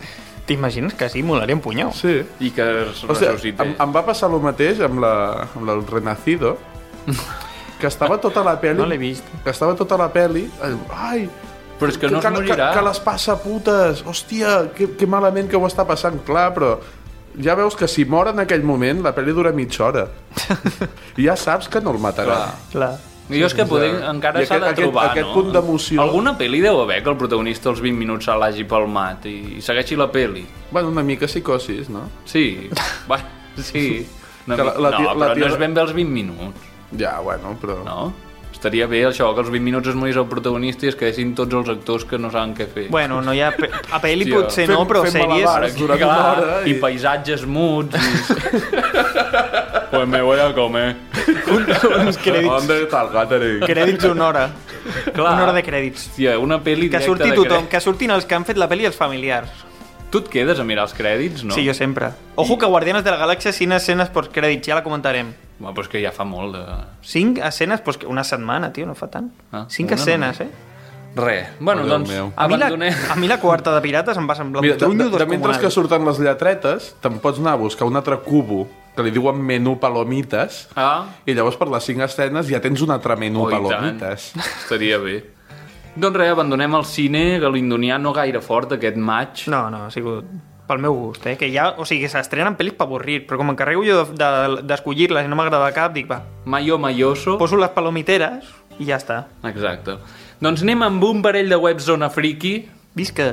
T'imagines que sí, molaria un punyau. Sí. I que es O sigui, ressuscite. em, em va passar el mateix amb, la, amb el Renacido, que estava tota la pel·li... No l'he vist. Que estava tota la pel·li... Ai, Però és que no es que, morirà. que, que les passa putes. Hòstia, que, que malament que ho està passant. Clar, però ja veus que si mor en aquell moment, la pel·li dura mitja hora. I ja saps que no el matarà. Clar. Jo és que poder, encara I s'ha de aquest- trobar, aquest no? punt d'emoció. Alguna pel·li deu haver que el protagonista als vint minuts se l'hagi palmat i, i segueixi la pel·li. Bueno, una mica psicosis, no? Sí, bueno, sí. Una Que la- mica- la no, tia- però la tia- no és ben bé els vint minuts, Ja, bueno, però... no? Estaria bé això, que els vint minuts es morís el protagonista i es quedessin tots els actors que no saben què fer. Bueno, no hi ha... Pe... A pel·li Tio, potser fem- no, però fem sèries... malabars. durant Clar, una hora i... i- paisatges muts i... pues me voy a comer. Uns crèdits, ¿Dónde está el catering? crèdits una hora. Clar. Una hora de crèdits. Hòstia, una pel·li Que directa surti de tothom, crèdits. que surtin els que han fet la pel·li i els familiars. Tu et quedes a mirar els crèdits, no? Sí, jo sempre. Ojo que Guardianes de la Galàxia, cinc escenes post-crèdits, ja la comentarem. Bueno, però és que ja fa molt de... Cinc escenes, pues, una setmana, tio, no fa tant. Ah, Cinc una escenes, eh? Res. Bueno, Oh, Déu doncs, meu. A mi, la, abandonem... a mi la quarta de Pirates em va semblar Mira, un de, trunyo de, de mentre descomunal. que surten les lletretes, te'n pots anar a buscar un altre cubo que li diuen menú palomites Ah, i llavors per les cinc escenes ja tens un altre menú oh, i tant. palomites. Estaria bé. Doncs res, abandonem el cine galindonià no gaire fort aquest maig. No, no, ha sigut pel meu gust, eh? Que ja, o sigui, s'estrenen pel·lis per avorrir, però com encarrego jo d'escollir-les de, de, i no m'agrada cap, dic, va, Mayo Mayoso. poso les palomiteres i ja està. Exacte. Doncs anem amb un parell de webs Zona Friki. Visca.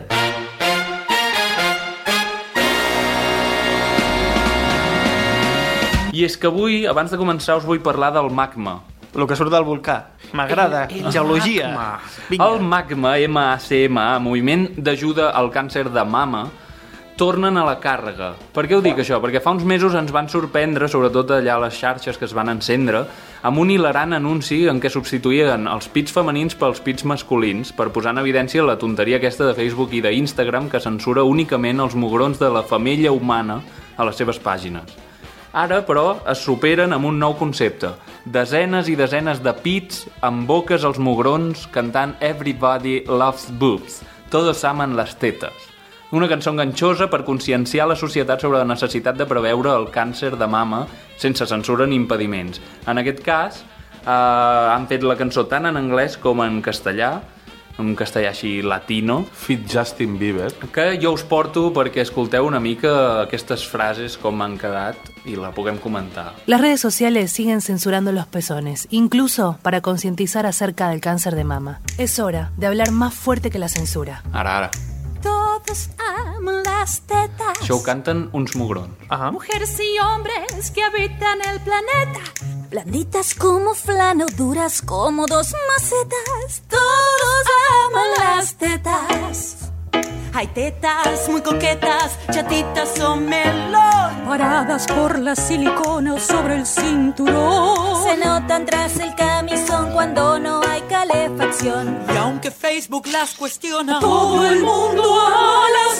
I és que avui, abans de començar, us vull parlar del magma. El que surt del volcà. M'agrada. Geologia. Vinga. El magma, M A C M A, moviment d'ajuda al càncer de mama, tornen a la càrrega. Per què ho dic això? Perquè fa uns mesos ens van sorprendre, sobretot allà a les xarxes que es van encendre, amb un hilarant anunci en què substituïen els pits femenins pels pits masculins per posar en evidència la tonteria aquesta de Facebook i d'Instagram que censura únicament els mugrons de la femella humana a les seves pàgines. Ara, però, es superen amb un nou concepte. Desenes i desenes de pits amb boques als mugrons cantant Everybody Loves Boobs. Todos aman las tetas. Una cançó enganxosa per conscienciar la societat sobre la necessitat de preveure el càncer de mama sense censura ni impediments. En aquest cas, eh, han fet la cançó tant en anglès com en castellà, en castellà així latino, Fit Justin Bieber. que jo us porto perquè escolteu una mica aquestes frases com han quedat i la puguem comentar. Las redes sociales siguen censurando los pezones, incluso para concientizar acerca del cáncer de mama. Es hora de hablar más fuerte que la censura. Ara, ara. Todos aman las tetas. Això ho canten uns mugrons. Ajá. Mujeres y hombres que habitan el planeta. Blanditas como flano, duras como dos macetas. Todos aman las tetas. Hay tetas muy coquetas, chatitas o melón, paradas por la silicona sobre el cinturón. Se notan tras el camisón cuando no hay calefacción. Y aunque Facebook las cuestiona, Todo el mundo a las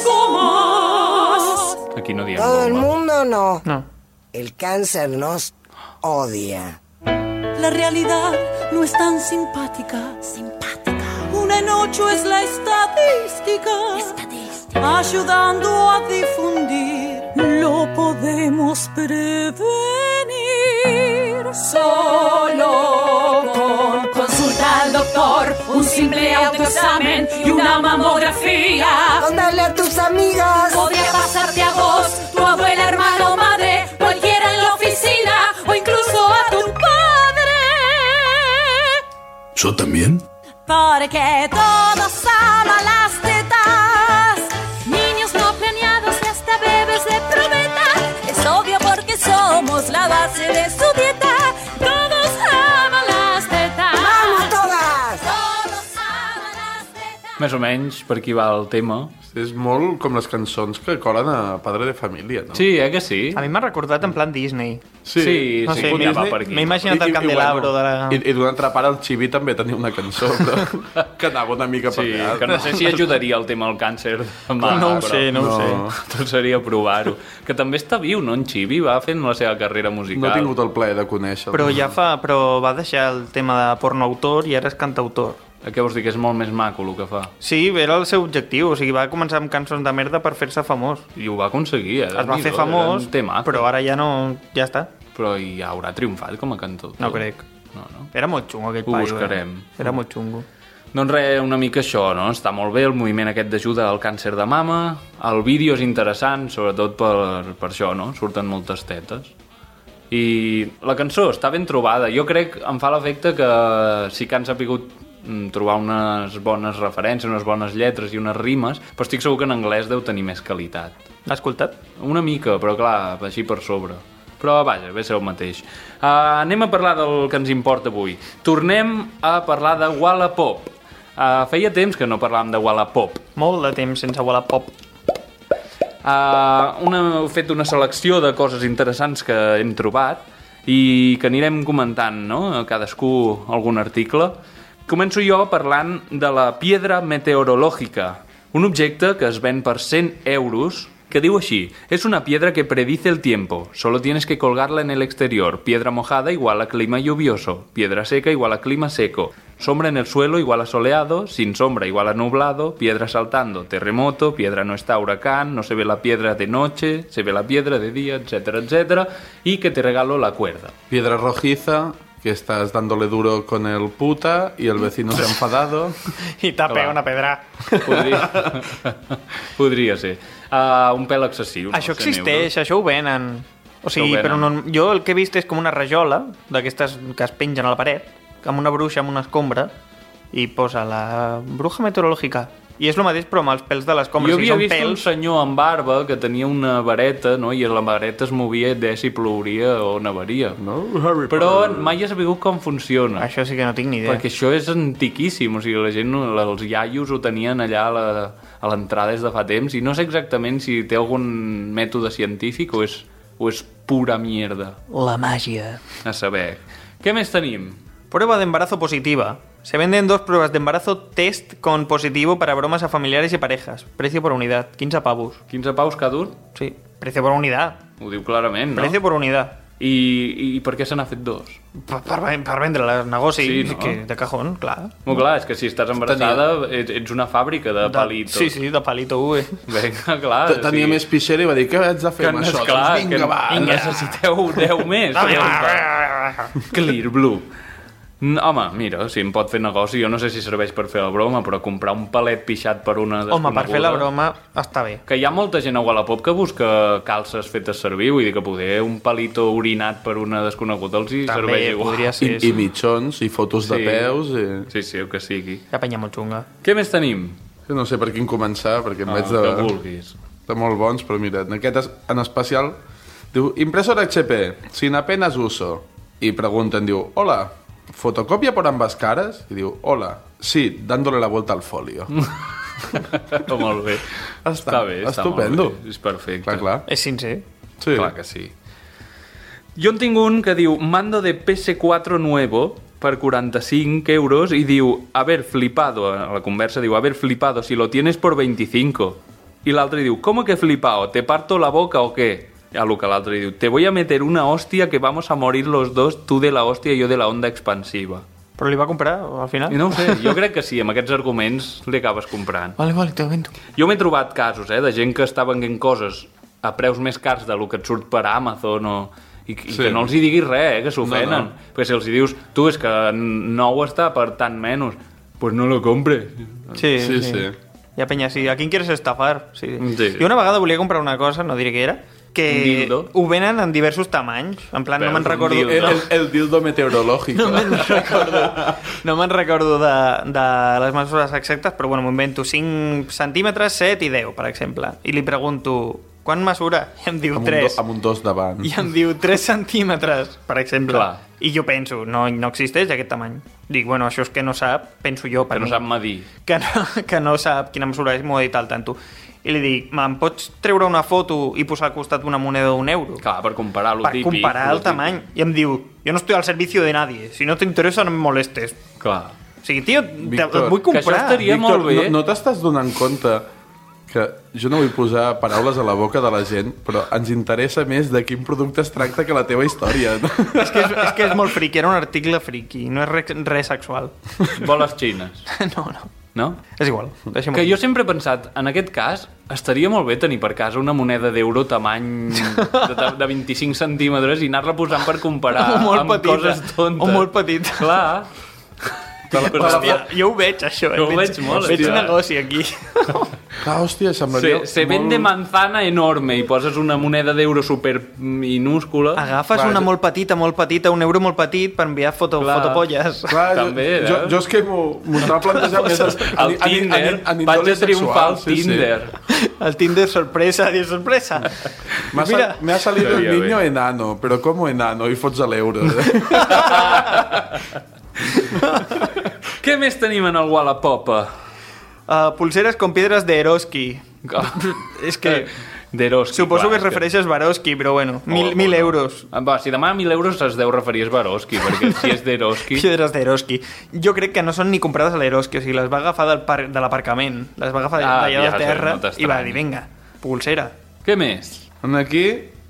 gomas. Aquí no diem Todo el goma. mundo no. No. El cáncer nos odia. la realidad no es tan simpática. Simpática. Una en ocho es la estadística. Estadística. Ayudando a difundir, lo podemos prevenir. Solo con consulta al doctor, un simple autoexamen y una mamografía. Contale a tus amigas. Podría pasarte a vos, tu abuela, hermano, madre, cualquiera en la oficina o incluso a tu padre. ¿Yo también? Porque todos aman las tetas, niños no planeados y hasta bebés de probeta. Es obvio porque somos la base de su dieta. Todos aman las tetas. ¡Vamos todas! Todos aman las tetas. Més o menys per aquí va el tema. És molt com les cançons que colen a Padre de Família, no? Sí, eh que sí? A mi m'ha recordat en plan Disney. Sí, sí, No sí, sé, sí m'he- va per aquí. m'he imaginat el candelabro de la... I, i d'un altre part, el Chibi també tenia una cançó, però que anava una mica per Sí, allà. que no sé si ajudaria el tema del càncer de mama, No ho però sé, no ho sé. Tot seria provar-ho. Que també està viu, no? En Chibi va fent la seva carrera musical. No he tingut el plaer de conèixer-lo. Però ja fa... Però va deixar el tema de porno autor i ara és cantautor. Què vols dir, que és molt més maco el que fa? Sí, era el seu objectiu, o sigui, va començar amb cançons de merda per fer-se famós. I ho va aconseguir, eh? Es va fer famós, però ara ja no... ja està. Però hi haurà triomfat com a cantor? No crec. No, no. Era molt xungo aquell Ho paio. buscarem. Eh? Era molt xungo. Doncs res, una mica això, no? Està molt bé el moviment aquest d'ajuda al càncer de mama. El vídeo és interessant, sobretot per, per això, no? Surten moltes tetes. I la cançó està ben trobada. Jo crec, em fa l'efecte que sí que han sapigut trobar unes bones referències, unes bones lletres i unes rimes, però estic segur que en anglès deu tenir més qualitat. L'has escoltat? Una mica, però clar, així per sobre. Però vaja, ve ser el mateix. Uh, anem a parlar del que ens importa avui. Tornem a parlar de Wallapop. Uh, feia temps que no parlàvem de Wallapop. Molt de temps sense Wallapop. Uh, una, he fet una selecció de coses interessants que hem trobat i que anirem comentant, no? Cadascú algun article. Començo jo parlant de la piedra meteorològica, un objecte que es ven per cent euros, que diu així: es una piedra que predice el tiempo, solo tienes que colgarla en el exterior, piedra mojada igual a clima lluvioso, piedra seca igual a clima seco, sombra en el suelo igual a soleado, sin sombra igual a nublado, piedra saltando, terremoto, piedra no está huracán, no se ve la piedra de noche, se ve la piedra de día, etcétera, etcétera, y que te regalo la cuerda. Piedra rojiza, que estás dándole duro con el puta y el vecino se ha enfadado. I t'ha pegat una pedra. Podria, Podria ser. Uh, un pèl excessiu. Això no? existeix, això ho venen. O sigui, venen. però no, jo el que he vist és com una rajola d'aquestes que es pengen a la paret, amb una bruixa, amb una escombra, i posa la bruja meteorològica. I és el mateix, però amb els pèls de l'escombra. Jo o sigui, havia vist pèls... un senyor amb barba que tenia una vareta, no? I la vareta es movia de si plouria o nevaria. No? Però mai he sabut com funciona. Això sí que no tinc ni idea. Perquè això és antiquíssim, o sigui, la gent, els iaios ho tenien allà a la, a l'entrada des de fa temps, i no sé exactament si té algun mètode científic o és, o és pura mierda. La màgia. A saber. Què més tenim? Prueba de embarazo positiva. Se venden dos pruebas de embarazo test con positivo para bromas a familiares y parejas. Precio por unidad, quinze pavos. quinze paus cada un? Sí, precio por unidad. Ho diu clarament, no? Precio por unidad. I, i per què se n'ha fet dos? Per, per, per vendre el negoci, Sí, no? que de cajón, clar. Molt clar, és que si estàs embarassada ets, ets una fàbrica de, de palitos. Sí, sí, de palito U. Vinga, clar. T- Tenia sí. més pixera i va dir, què haig de fer Que amb no és això? clar, Doncs vinga, que va. necessiteu deu més. Clear Blue. Home, mira, si em pot fer negoci, jo no sé si serveix per fer la broma, però comprar un palet pixat per una desconeguda... Home, per fer la broma està bé. Que hi ha molta gent a Wallapop que busca calces fetes servir, vull dir que poder un palito orinat per una desconeguda els hi També serveix igual. podria ser. I, I mitjons, i fotos de Sí. peus... I... Sí, sí, el que sigui. La penya molt xunga. Què més tenim? No sé per quin començar, perquè em Ah, veig de, que vulguis. de molt bons, però mira, en aquest es- en especial diu, impresora H P, sin apenas uso. I pregunten, diu, hola, ¿fotocopia por ambas caras? Y digo, hola, sí, dándole la vuelta al folio. Molt bé. Està, Està bé, està estupendo. molt bé. És perfecte. Clar, clar. És sincer. Sí. Clar que sí. Jo en tinc un que diu mando de P S cuatro nuevo per quaranta-cinc euros i diu, a ver, flipado, a la conversa diu, a ver, flipado, si lo tienes por veinticinco. I l'altre diu, ¿cómo que flipado? ¿Te parto la boca o qué? A lo que l'altre diu, te voy a meter una hostia que vamos a morir los dos, tú de la hostia y yo de la onda expansiva. Però li va comprar, al final? I no ho sé, jo crec que sí, amb aquests arguments li acabes comprant. Vale, vale, te vendo. Jo m'he trobat casos, eh, de gent que està venent coses a preus més cars del que et surt per Amazon o... I, i Sí. que no els hi diguis res, eh, que s'ofenen. No, no. Perquè si els hi dius, tu, és que nou està per tant menys, pues no lo compre. Sí, Sí, sí. sí. Hi ha penya, sí. ¿A quién quieres estafar? Sí. Sí. Jo una vegada volia comprar una cosa, no diré què era, que Un dildo. ho venen en diversos tamanys. En plan, Veus, no me'n un recordo... dildo. El, el, el dildo meteorològic. No me'n recordo, no me'n recordo de, de les mesures exactes, però bueno, m'ho invento cinc centímetres, set i deu, per exemple. I li pregunto, quan mesura? I em diu amb, un do, tres. amb un dos davant. I em diu tres centímetres, per exemple. Clar. I jo penso, no, no existeix aquest tamany. Dic, bueno, això és que no sap, penso jo, per Que no mi. sap medir. Que no, que no sap quina mesura és, m'ho ha dit al tanto. I li dic, me'n pots treure una foto i posar al costat una moneda d'un euro? Clar, per comparar-lo Per típic. comparar lo el tamany. I em diu, jo no estoy al servicio de nadie, si no te interesa no me molestes. Clar. O sigui, tio, te, Víctor, et vull que això comprar. estaria molt bé. No, no t'estàs donant compte que jo no vull posar paraules a la boca de la gent, però ens interessa més de quin producte es tracta que la teva història. No? És, que és, és que és molt friqui, era un article friqui, no és res, res sexual. Boles xines. No, no. No? És igual. Que jo sempre he pensat, en aquest cas, estaria molt bé tenir per casa una moneda d'euro tamany de, de vint-i-cinc centímetres i anar-la posant per comparar o molt amb petita, coses tontes. O molt petita. Clar. Hòstia, jo ho veig, això. Jo ho veig molt. Veig un negoci aquí. Ah, hòstia, semblaria... Se, se vende manzana enorme i poses una moneda d'euro super minúscula. Agafes clar, una molt petita, molt petita, un euro molt petit per enviar foto, clar, fotopolles. Clar, també, jo, jo, jo és que m'ho estava plantejant més... El Tinder, vaig a triomfar al Tinder. Sí. El Tinder sorpresa, dius sorpresa. Mira, me ha salido el niño enano, pero ¿cómo enano? I fots a l'euro. Què més tenim en el Wallapop? Uh, pulseres con piedras de Eroski. Oh. És que... D'Eroski. Suposo que es refereix a Swarovski, però bueno, mil, oh, mil bueno. euros. Va, si demana mil euros es deu referir a Swarovski, perquè si és d'Eroski... Piedres d'Eroski. Jo crec que no són ni comprades a l'Eroski, o sigui, les va agafar del par de l'aparcament, les va agafar ah, d'allà ja de terra no i va dir, vinga, pulsera. Què més? Aquí...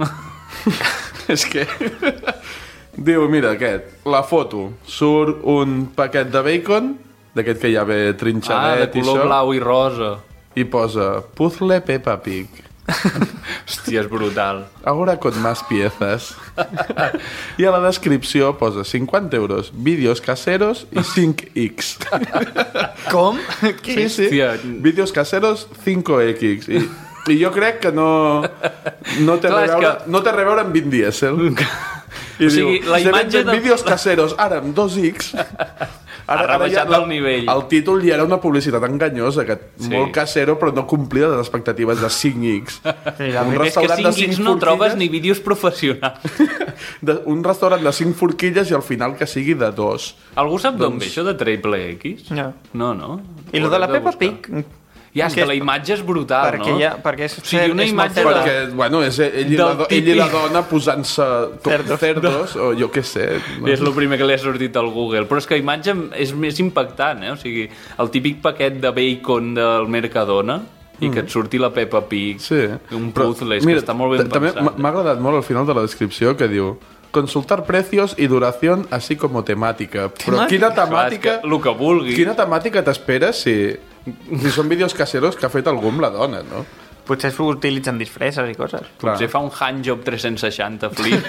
és que... Diu, mira, aquest, la foto. Surt un paquet de bacon, d'aquest que ja ve trinxadet ah, de color blau i rosa. I posa, puzzle Peppa Pig. Hòstia, és brutal. Ahora con más piezas. I a la descripció posa cinquanta euros, vídeos caseros i cinc X. Com? Sí, sí. Vídeos caseros cinc X. I, i jo crec que no, no té res que... no té res a veure amb Vin Diesel. I o sigui, diu, la imatge de... vídeos caseros, ara amb dos X... Ara, ha rebaixat el nivell. El títol ja era una publicitat enganyosa, que sí. Molt casero, però no complia les expectatives de cinc X. Sí, un és que cinc X no trobes ni vídeos professionals. de, un restaurant de cinc forquilles i al final que sigui de dos. Algú sap d'on doncs... ve això de triple X? No. No, no. I lo de la Peppa Pig... Ja, és que la imatge és brutal, perquè no? Ja, perquè és, o sigui, una és imatge de... Perquè, bueno, és ell, i la, do, ell i la dona posant-se cerdos, cerdos o jo què sé. No? És el primer que li ha sortit al Google. Però és que la imatge és més impactant, eh? O sigui, el típic paquet de bacon del Mercadona i que et surti la Peppa Pig, sí. un puzzle, és mira, que està molt ben també pensat. M'ha agradat molt al final de la descripció que diu consultar precios y duración así como temática. Però quina temàtica... Clar, el que vulgui. Quina temàtica t'esperes si, si són vídeos caseros que ha fet algú amb la dona, no? Potser s'utilitzen disfresses i coses. Clar. Potser fa un handjob tres-cents seixanta flip.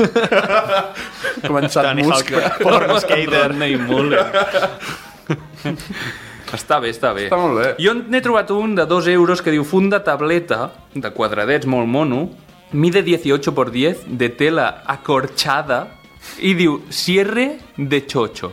Començat musca. Porno skater. Està bé, està bé. Està molt bé. Jo n'he trobat un de dos euros que diu funda tableta, de quadradets molt mono, mide dieciocho por diez, de tela acorchada, i diu cierre de chocho.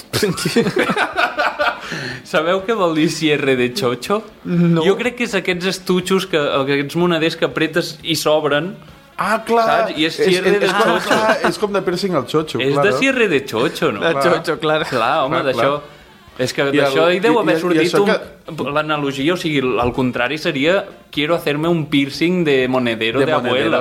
Sabeu què vol dir cierre de chocho? No. Jo crec que és aquests estutxos, que, aquests moneders que apretes i s'obren. Ah, clar. Saps? I és cierre és, de és, com, chocho. clar, és com de piercing al chocho. És claro. de cierre de chocho, no? De chocho, clar. Clar, home, clar, d'això... clar. És que d'això hi deu haver i, sortit i un... que... l'analogia, o sigui, al contrari seria quiero hacerme un piercing de monedero de, de abuela.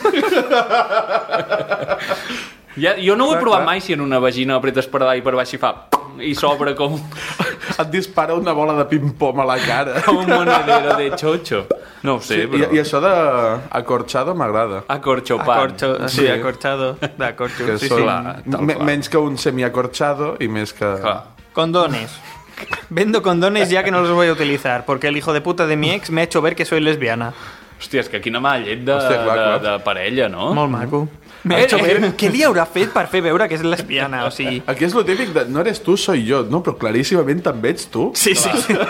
Ja, jo no ho he provat mai si en una vagina apretes per dalt i per baix i fa i s'obre com... Et dispara una bola de ping-pong a la cara. Com un monedero de chocho. No ho sé, sí, però... I, I això de acorchado m'agrada. Acorchopan. Acorcho, sí, sí, acorchado. D'acorcho, que sí, són sí. Clar, me, menys que un semi-acorchado i més que... Clar. Condones. Vendo condones ya que no los voy a utilizar, porque el hijo de puta de mi ex me ha hecho ver que soy lesbiana. Hòstia, és que quina mala llet de, Hòstia, clar, clar. de, de parella, no? Molt maco. Me ha hecho ver... Què li haurà fet per fer veure que és lesbiana? O sigui... Aquí és lo típic de no eres tu, soy yo. No, però claríssimament també ets tu. Sí, sí.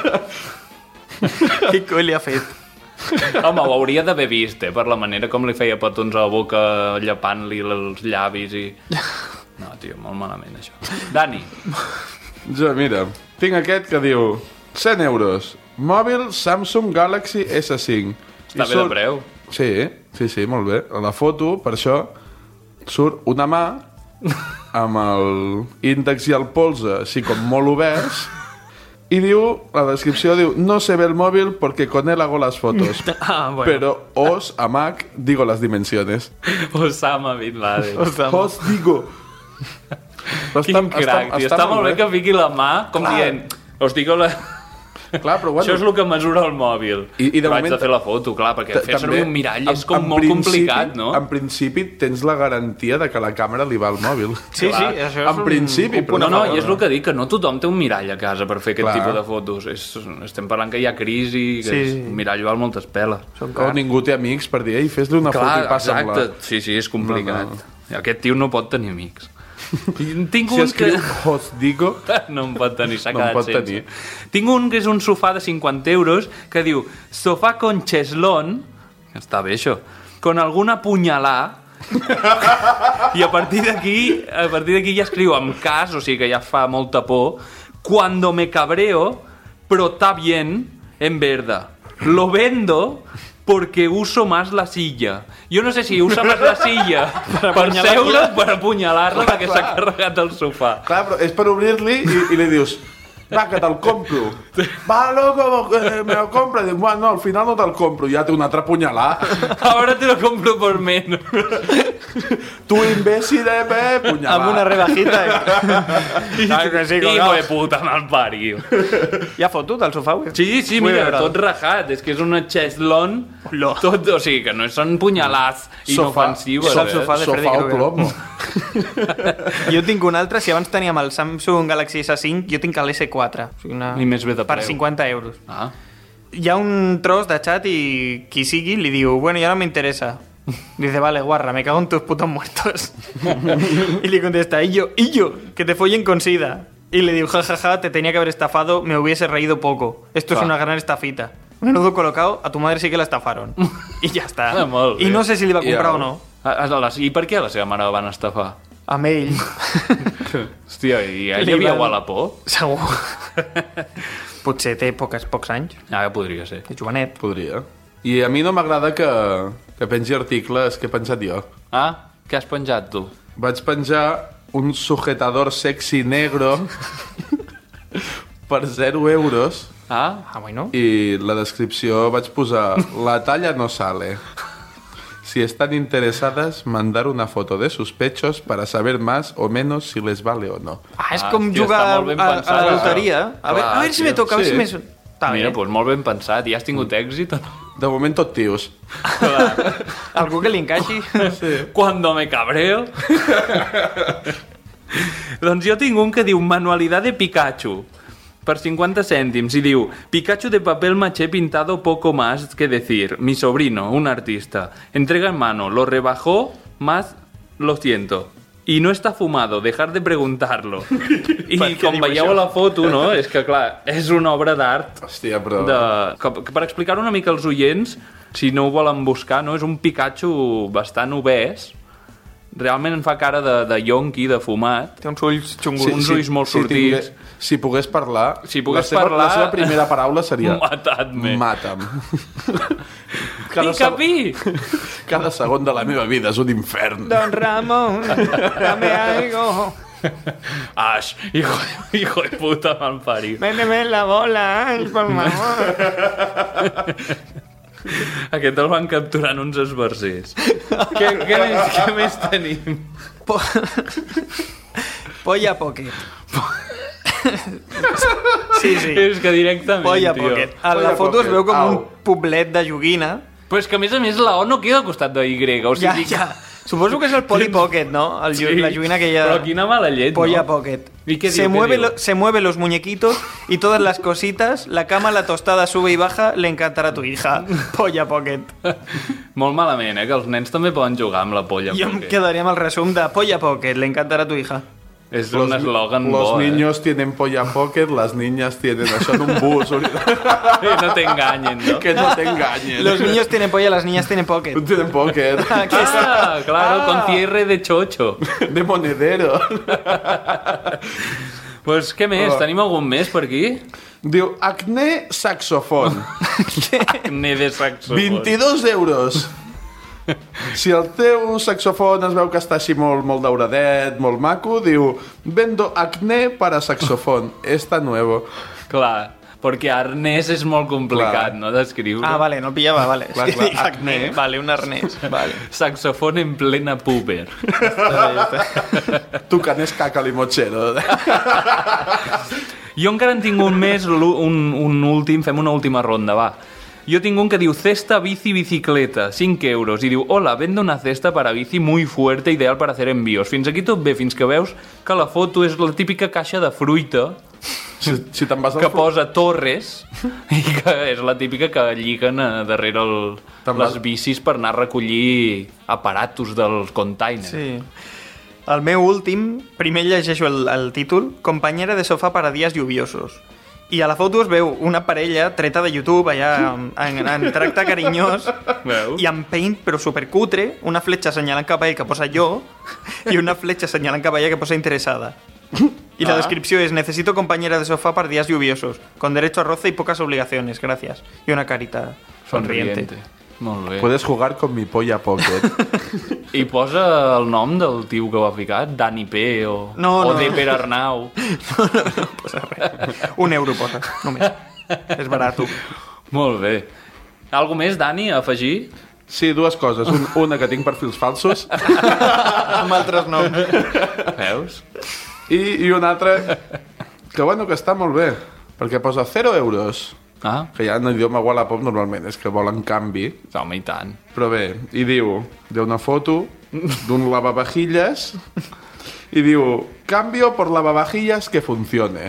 Què coi li ha fet? Home, ho hauria d'haver vist, eh? Per la manera com li feia petons a la boca, llepant-li els llavis i... No, tio, molt malament, això. Dani. Jo, mira, tinc aquest que diu cent euros, mòbil Samsung Galaxy essa cinc. Està bé de preu. Sí, sí, sí, molt bé. A la foto, per això, surt una mà amb l'índex i el polze així com molt oberts i diu, la descripció diu no se ve el móvil porque con él hago las fotos. Ah, bueno. Pero os, a Mac, digo las dimensiones. Osama Bin Laden. Osama. Os digo... Quin crac, tio. Està, està molt bé que fiqui la mà com Clar. dient, os digo la... Clar, però bueno... Això és el que mesura el mòbil. I, i de però moment... haig de fer la foto, clar, perquè fer servir un mirall és com molt complicat, no? En principi tens la garantia de que la càmera li va al mòbil. Sí, clar. sí, això és en principi, un... però No, no, i és el que dic, que no tothom té un mirall a casa per fer aquest Clar. tipus de fotos. És, estem parlant que hi ha crisi, que Sí, és, sí. un mirall val moltes peles. Clar, ningú té amics per dir, ei, fes-li una Clar, foto i passa-la. exacte, sí, sí, és complicat. No, Aquest tio no pot tenir amics. Tinc Si un escriu que... Os digo... No em pot tenir, s'ha No em quedat pot sense. tenir. Tinc un que és un sofà de cinquanta euros que diu sofà con cheslón, està bé això, con alguna punyalà, i a partir d'aquí a partir d'aquí ja escriu amb cas, o sigui que ja fa molta por, cuando me cabreo, pero está bien en verda. Lo vendo porque uso más la silla. Jo no sé si usa més la silla per seure o per apunyalar-la perquè s'ha carregat el sofà. Clar, però és per obrir-li i, i li dius, va, que te'l compro. Va, loco, eh, me lo compro. I dic, bueno, no, al final no te'l compro. Ja té un altre punyalà. Ahora te lo compro por menos. Tu, imbécil, eh, pe, punyalà. Amb una rebajita. Clar que sí, Hijo de puta, mal pariu. Hi ha foto del sofà? Avui? Sí, sí, Vull mira, veure'l. tot rajat. És que és una cheslón, tot, o sigui, que no són punyalats inofensius. sofà. eh? Sofà de Freddy Sofà o Krueger. plomo. Jo tinc un altre, si abans teníem el Samsung Galaxy S cinc, jo tinc l'S quatre. O sigui una... I més bé de per preu. cinquanta euros. Ah. Hi ha un tros de chat i qui sigui li diu, bueno, ya no me interesa. Dice, vale, guarra, me cago en tus putos muertos. Y le contesta, y yo, y yo, que te follen con sida. Y le digo, jajaja, ja, ja, te tenía que haber estafado, me hubiese reído poco. Esto Clar. es una gran estafita. Menudo colocado, a tu madre sí que la estafaron. I ja està. Ah, molt bé. I no sé si li va comprar Ja. o no. A, a les, I per què a la seva mare la van estafar? Amb ell. Hòstia, i ell Li hi havia van- Wallapop? Segur. Potser té poques, pocs anys. Ah, podria ser. És jovenet. Podria. I a mi no m'agrada que, que pengi articles que he penjat jo. Ah, què has penjat tu? Vaig penjar un sujetador sexy negro per zero euros Ah, Ah, bueno. i la descripció vaig posar la talla no sale. Si están interesadas, mandar una foto de sus pechos para saber más o menos si les vale o no. Ah, és Ah, com hòstia, jugar està a, molt ben a, a pensat, la això. loteria. A, veure, Clar, a veure si tio, me toca, a veure sí. si me... Està mira, bé. doncs molt ben pensat. I has tingut èxit o no? De moment tot tios. Algú que li encaixi. Cuando me cabreo. Doncs jo tinc un que diu Manualidad de Pikachu per cinquanta cèntims i diu Pikachu de papel maché pintado poco más que decir. Mi sobrino, un artista. Entrega en mano. Lo rebajó más lo siento. I no està fumado, dejar de preguntarlo. I Per què com diu veieu això? a la foto, no? És que, clar, és una obra d'art. Hòstia, però... De... que- Per explicar una mica als oients, si no ho volen buscar, no? És un Pikachu bastant obès. Realment en fa cara de, de yonqui, de fumat. Té uns ulls xunguts. Sí, uns ulls molt si sortits. tingués- si pogués parlar, Si pogués la, seva, parlar- la seva primera paraula seria Mata'm. mata'm. Pica, pi! Cada segon de la meva vida és un infern. Don Ramon, dame algo. Aix, hijo, hijo de puta malparit. Méteme la bola, ay, por favor. Aquest el van capturar en uns esbarzers. què, què, més, què més tenim? Po... Polla Pocket. Sí, sí. És que directament, Polla tio. Pocket. A la Polla foto es Pocket, veu com au. un poblet de joguina. Però és que a més a més la O no queda al costat de Y. O Ja, sigui, ja. Suposo que és el Polly Pocket, ¿no? El, sí. La joguina que ya... Però quina mala llet, Polla no? Pocket. ¿Y qué se, diu, qué mueve diu? lo- se mueve los muñequitos y todas las cositas, la cama, la tostada sube y baja, le encantará a tu hija. Polla Pocket. Molt malament, eh? Que els nens també poden jugar amb la polla. Jo em perquè quedaria amb el resum de Polla Pocket, le encantarà a tu hija. És un eslògan los bo, niños tienen polla pocket, las niñas tienen això en un bus. eh? No t'enganyen, no? Que no t'enganyen. Los niños tienen polla, las niñas tienen pocket. Tienen pocket. Ah, claro, Ah. con cierre de chocho. De monedero. Pues què més? Oh. Tenim algun més per aquí? Diu, acné saxofon. Acné de saxofon. vint-i-dos euros. Si el teu saxofon es veu que està així molt, molt dauradet, molt maco, diu, vendo acné para saxofón, está nuevo. Clar, perquè arnès és molt complicat, Clar. no?, d'escriure. Ah, vale, no pillava, vale. Clar, clar, Sí, acné. Vale, un arnès. Vale. Saxofón en plena puber. Tu canes caca limochero. Jo encara en tinc un més, un, un últim, fem una última ronda, va. Jo tinc un que diu cesta, bici, bicicleta, cinc euros, i diu, hola, vendo una cesta para bici muy fuerte, ideal para hacer envíos. Fins aquí tot bé, fins que veus que la foto és la típica caixa de fruita si, si te'n vas que fru... posa Torres i que és la típica que lliguen a darrere el, les vas... bicis per anar a recollir aparatos dels containers. Sí. El meu últim, primer llegeixo el, el títol, Compañera de sofà para días lluviosos. I a la foto es veu una parella treta de YouTube allà en, en tracte carinyós. Veus? I amb paint però supercutre, una fletxa assenyalant cap a ell que posa jo i una fletxa assenyalant cap a ella que posa interessada. Y la Ah. descripción es: necesito compañera de sofá para días lluviosos, con derecho a roce y pocas obligaciones, gracias. Y una carita sonriente. Sonriente. Molt bé. Puedes jugar con mi polla pocket. I posa el nom del tio que ho ha ficat, Dani P o, No, o no. de Per Arnau. No, no, no posa res. Un euro posa, només. És barat. Molt bé. Algo més, Dani, a afegir? Sí, dues coses. Un, una que tinc perfils falsos Amb altres noms. Veus? i, i una altra que, bueno, que està molt bé, perquè posa zero euros. Ah, Que ja en idioma Wallapop normalment és que volen canvi. home, i tant. Però bé, i diu, diu una foto d'un lavavajillas i diu, cambio por lavavajillas que funcione.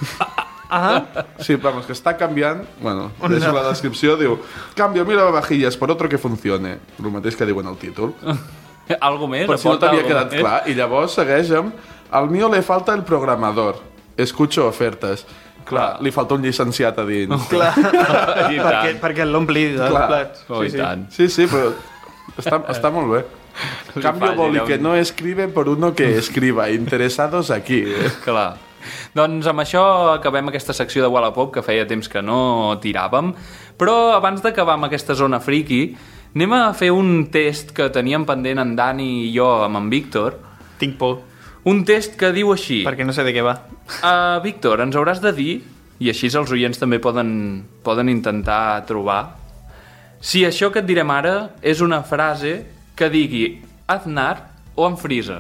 Ah, Sí, vamos, que està canviant. Bueno, deixo la descripció, diu, cambio mi lavavajillas por otro que funcione. El mateix que diu en el títol. Algo més? Per si no Aporta t'havia algo quedat més? clar. I llavors segueix amb, al mío le falta el programador. Escucho ofertes. Clar, li falta un llicenciat a dins. clar. I perquè, tant. perquè l'ompli dels Clar. plats. Oh, i tant. Sí, sí, però està, està molt bé. Cambio falla, boli era un- que no escribe por uno que escriba. Interesados aquí. Eh? Clar. Doncs amb això acabem aquesta secció de Wallapop, que feia temps que no tiràvem. Però abans d'acabar amb aquesta zona friki, anem a fer un test que teníem pendent en Dani i jo amb en Víctor. Tinc por, Un test que diu així. perquè no sé de què va. Uh, Víctor, ens hauràs de dir, i així els oients també poden, poden intentar trobar, si això que et direm ara és una frase que digui Aznar o en Freezer.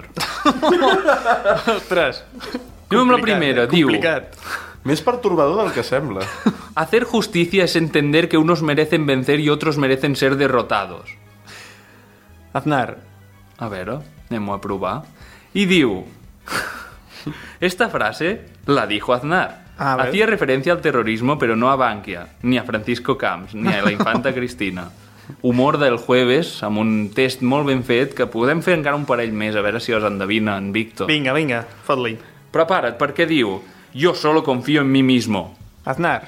Ostres. Anem amb la Complicat, primera, eh? diu Complicat. Més pertorbador del que sembla. Hacer justicia es entender que unos merecen vencer y otros merecen ser derrotados. Aznar. A veure, anem a provar. I diu... Esta frase la dijo Aznar. A ver. Hacía referencia al terrorismo, pero no a Bankia, ni a Francisco Camps, ni a la infanta Cristina. Humor del jueves, amb un test molt ben fet, que podem fer encara un parell més, a veure si els endevina en Víctor. Vinga, vinga, fot-li. Prepara't, perquè diu... Yo solo confío en mí mismo. Aznar.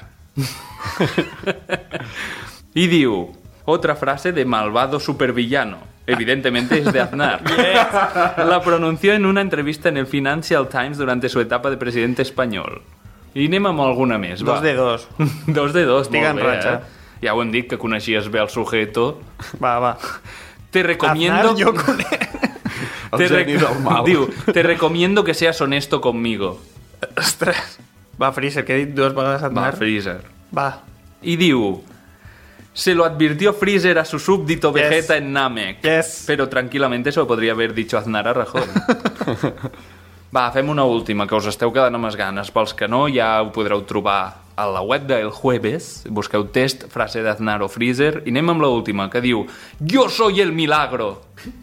Y diu... Otra frase de malvado supervillano. Evidentemente es de Aznar. La pronunció en una entrevista en el Financial Times durante su etapa de presidente español. I anem amb alguna més, va. Dos de dos. Dos de dos, Estic molt en bé, ratxa. eh? Ja ho hem dit, que coneixies bé el sujeto. Va, va. Te recomiendo... Aznar, jo conec. El te geni del mal. Diu, te recomiendo que seas honesto conmigo. Ostres. Va, Freezer, que he dit dues vegades Va, Aznar. Freezer. Va. Y diu... Se lo advirtió Freezer a su súbdito Vegeta Yes. en Namek. Yes. Pero tranquilamente eso lo podría haber dicho Aznar a Rajoy. Va, fem una última, que us esteu quedant amb les ganes. Pels que no, ja ho podreu trobar a la web del Jueves. Busqueu test, frase d'Aznar o Freezer, i anem amb l'última, que diu Yo soy el milagro.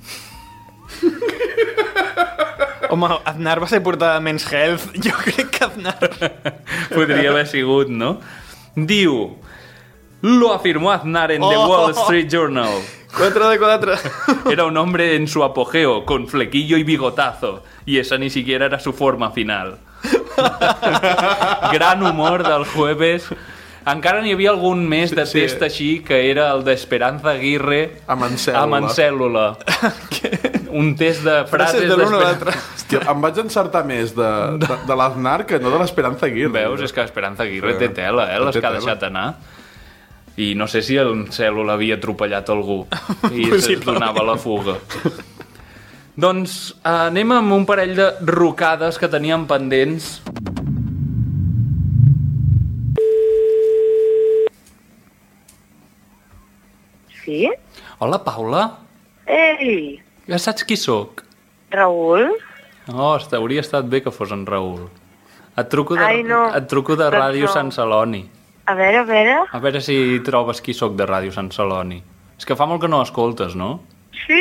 Home, Aznar va ser portada de Men's Health. Jo crec que Aznar... Podria haver sigut, no? Diu... Lo afirmó Aznar en The Oh. Wall Street Journal. quatre de quatre. Era un hombre en su apogeo, con flequillo y bigotazo. Y esa ni siquiera era su forma final. Gran humor del Jueves. Encara n'hi havia algun més de Sí, sí. test així, que era el d'Esperanza Aguirre Amb en cèl·lula. amb en cèl·lula. Un test de frases Frases de l'un o d'Esper- l'altre. Hòstia, em vaig encertar més de, de, de l'Aznar que no de l'Esperanza Aguirre. Veus? És que Esperanza Aguirre Sí. té tela, eh? Les Té que ha tela. deixat anar. I no sé si el cèl·lula havia atropellat algú i es Possiblement. donava la fuga. Doncs eh, anem amb un parell de rocades que teníem pendents. Sí? Hola, Paula. Ei, Ja saps qui sóc? Raül? Oh, hauria estat bé que fos en Raül. Et truco de, Ai, no. et truco de Doncs Ràdio no. Sant Celoni. A veure, a veure... A veure si trobes qui sóc de Ràdio Sant Celoni. És que fa molt que no escoltes, no? Sí.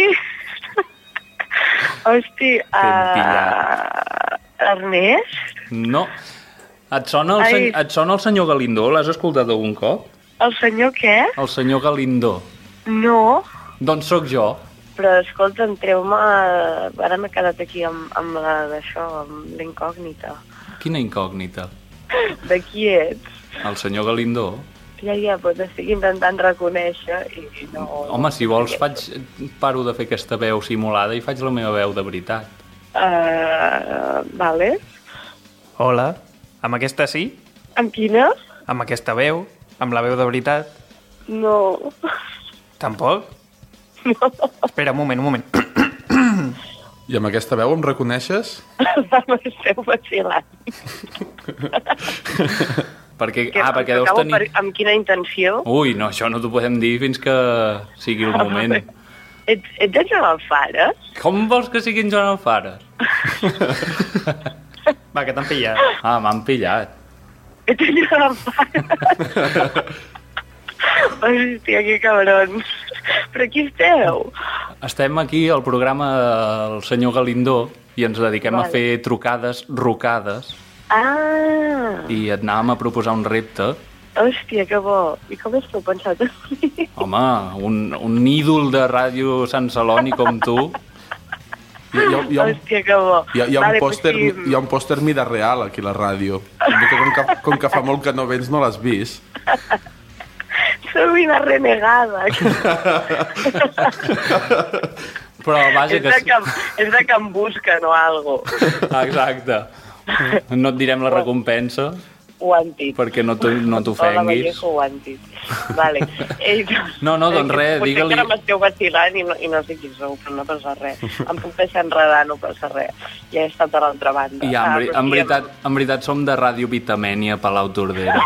Hosti, uh, Ernest? No. Et sona, el sen... et sona el senyor Galindó? L'has escoltat algun cop? El senyor què? El senyor Galindó. No. Doncs sóc jo. Però, escolta, treu-me... Ara m'he quedat aquí amb, amb la d'això, amb l'incògnita. Quina incògnita? De qui ets? El senyor Galindó. Ja, ja, però t'estic intentant reconèixer i no... Home, si vols, faig... paro de fer aquesta veu simulada i faig la meva veu de veritat. Uh, vale. Hola. Amb aquesta sí? Amb quina? Amb aquesta veu? Amb la veu de veritat? No. Tampoc? No. Espera, un moment, un moment. I amb aquesta veu em reconeixes? M'esteu vacilant. perquè, que, ah, perquè deus tenir... Per, amb quina intenció? Ui, no, això no t'ho podem dir fins que sigui el moment. Ets, ets en Joan Alfares? Com vols que sigui en Joan Alfares? Va, que t'han pillat. Ah, m'han pillat. Ets en Joan Alfares? Hòstia, que cabrons. Però qui esteu? Estem aquí al programa del senyor Galindó i ens dediquem vale. a fer trucades rocades. Ah! I et anàvem a proposar un repte. Hòstia, que bo. I com esteu pensat en mi? Home, un, un ídol de Ràdio Sant Celoni com tu. Hi ha, hi ha, Hòstia, que bo. Hi ha, hi ha, vale, un pòster, pues sí. hi ha un pòster mida real aquí a la ràdio. Com que, com que fa molt que no vens, no l'has vist. Soy una renegada. Però vaja és, que... de que és de que em busquen o algo. Exacte. No et direm la recompensa. Ho han dit. Perquè no t'ofenguis. Hola, Vallejo, ho han dit. Vale. Ei, no, no, doncs res, digue-li... digue-li... Potser que m'esteu vacilant i no, i no sé qui sou, però no passa res. Em puc deixar enredar, no passa res. Ja he estat a l'altra banda. Ja, en, ah, en, veritat, en veritat som de Ràdio Vitamènia, Palau Tordera.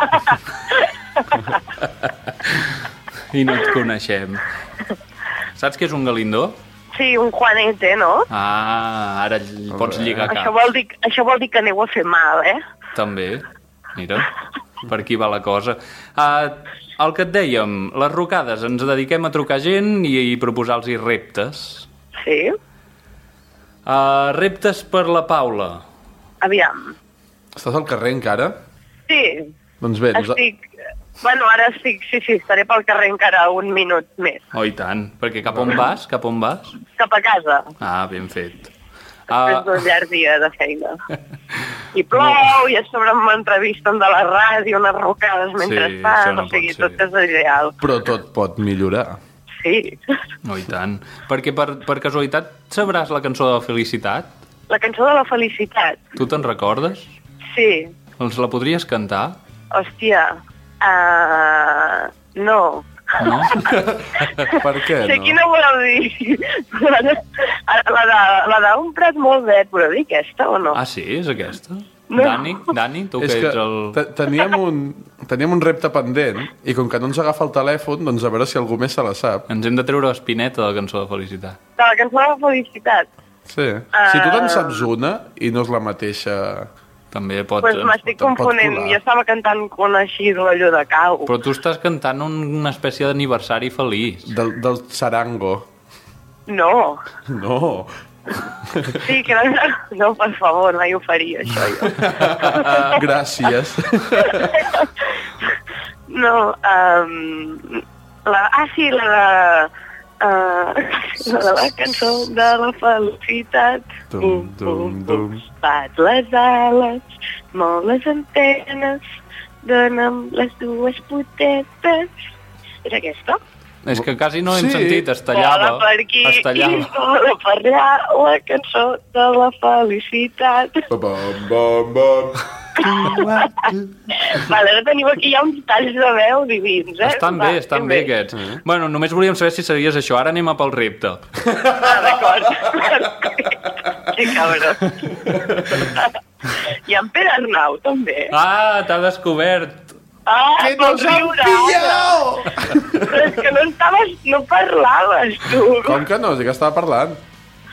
I no et coneixem. Saps què és un Galindó? Sí, un Juanete, no? Ah, ara pots lligar cap. Això vol dir, això vol dir que aneu a fer mal, eh? També. Mira, per aquí va la cosa. Uh, el que et dèiem, les rocades, ens dediquem a trucar gent i, i proposar-los reptes. Sí. Uh, reptes per la Paula. Aviam. Estàs al carrer encara? Sí. Doncs bé, estic... Bueno, ara estic, sí, sí, estaré pel carrer encara un minut més. Oh, i tant. Perquè cap on vas? Cap on vas? Cap a casa. Ah, ben fet. Després Uh... d'un llarg dia de feina. I plou, i a sobre m'entrevisten de la ràdio, unes rocades mentre Sí, fan, no o sigui, pot ser. tot és ideal. Però tot pot millorar. Sí. Oh, i tant. Perquè per, per casualitat sabràs la cançó de la felicitat? La cançó de la felicitat. Tu te'n recordes? Sí. Els la podries cantar? Hòstia, uh, no. No? Per què Sé no? quina voleu dir. La de, la de, la de un prat molt verd, voleu dir aquesta o no? Ah, sí? És aquesta? No. Dani? Dani, tu És que que ets el... te- teníem, un, teníem un repte pendent i com que no ens agafa el telèfon, doncs a veure si algú més se la sap. Ens hem de treure l'espineta de la cançó de felicitat. De la cançó de la felicitat. Sí. Uh... Si tu te'n saps una i no és la mateixa... També pot... Pues m'estic te'n pot confonent. colar. Jo estava cantant una així d'ollo de cau. Però tu estàs cantant una espècie d'aniversari feliç. Del, del sarango. No. No. Sí, que no, no, per favor, mai ho faria, això, jo. Gràcies. No, um, la, ah, sí, la de... Uh, la de la cançó de la felicitat. Dum, dum, dum. Bat les ales, mou les antenes, dona'm les dues potetes. És aquesta? És que quasi no hem Sí. sentit, es tallava. Vola per aquí Es tallava. i vola per allà la cançó de la felicitat. Bam, bam, bam. Vale, ara tenim aquí ja uns talls de veu divins, eh? Estan bé, estan bé aquests. Bueno, només volíem saber si sabies això. Ara anem a pel repte. Ah, d'acord. Que cabró. I en Pere Arnau, també. Ah, t'ha descobert. Ah, Que nos han pillado! Però és que no estaves, no parlaves, tu. Com que no? Sí que estava parlant.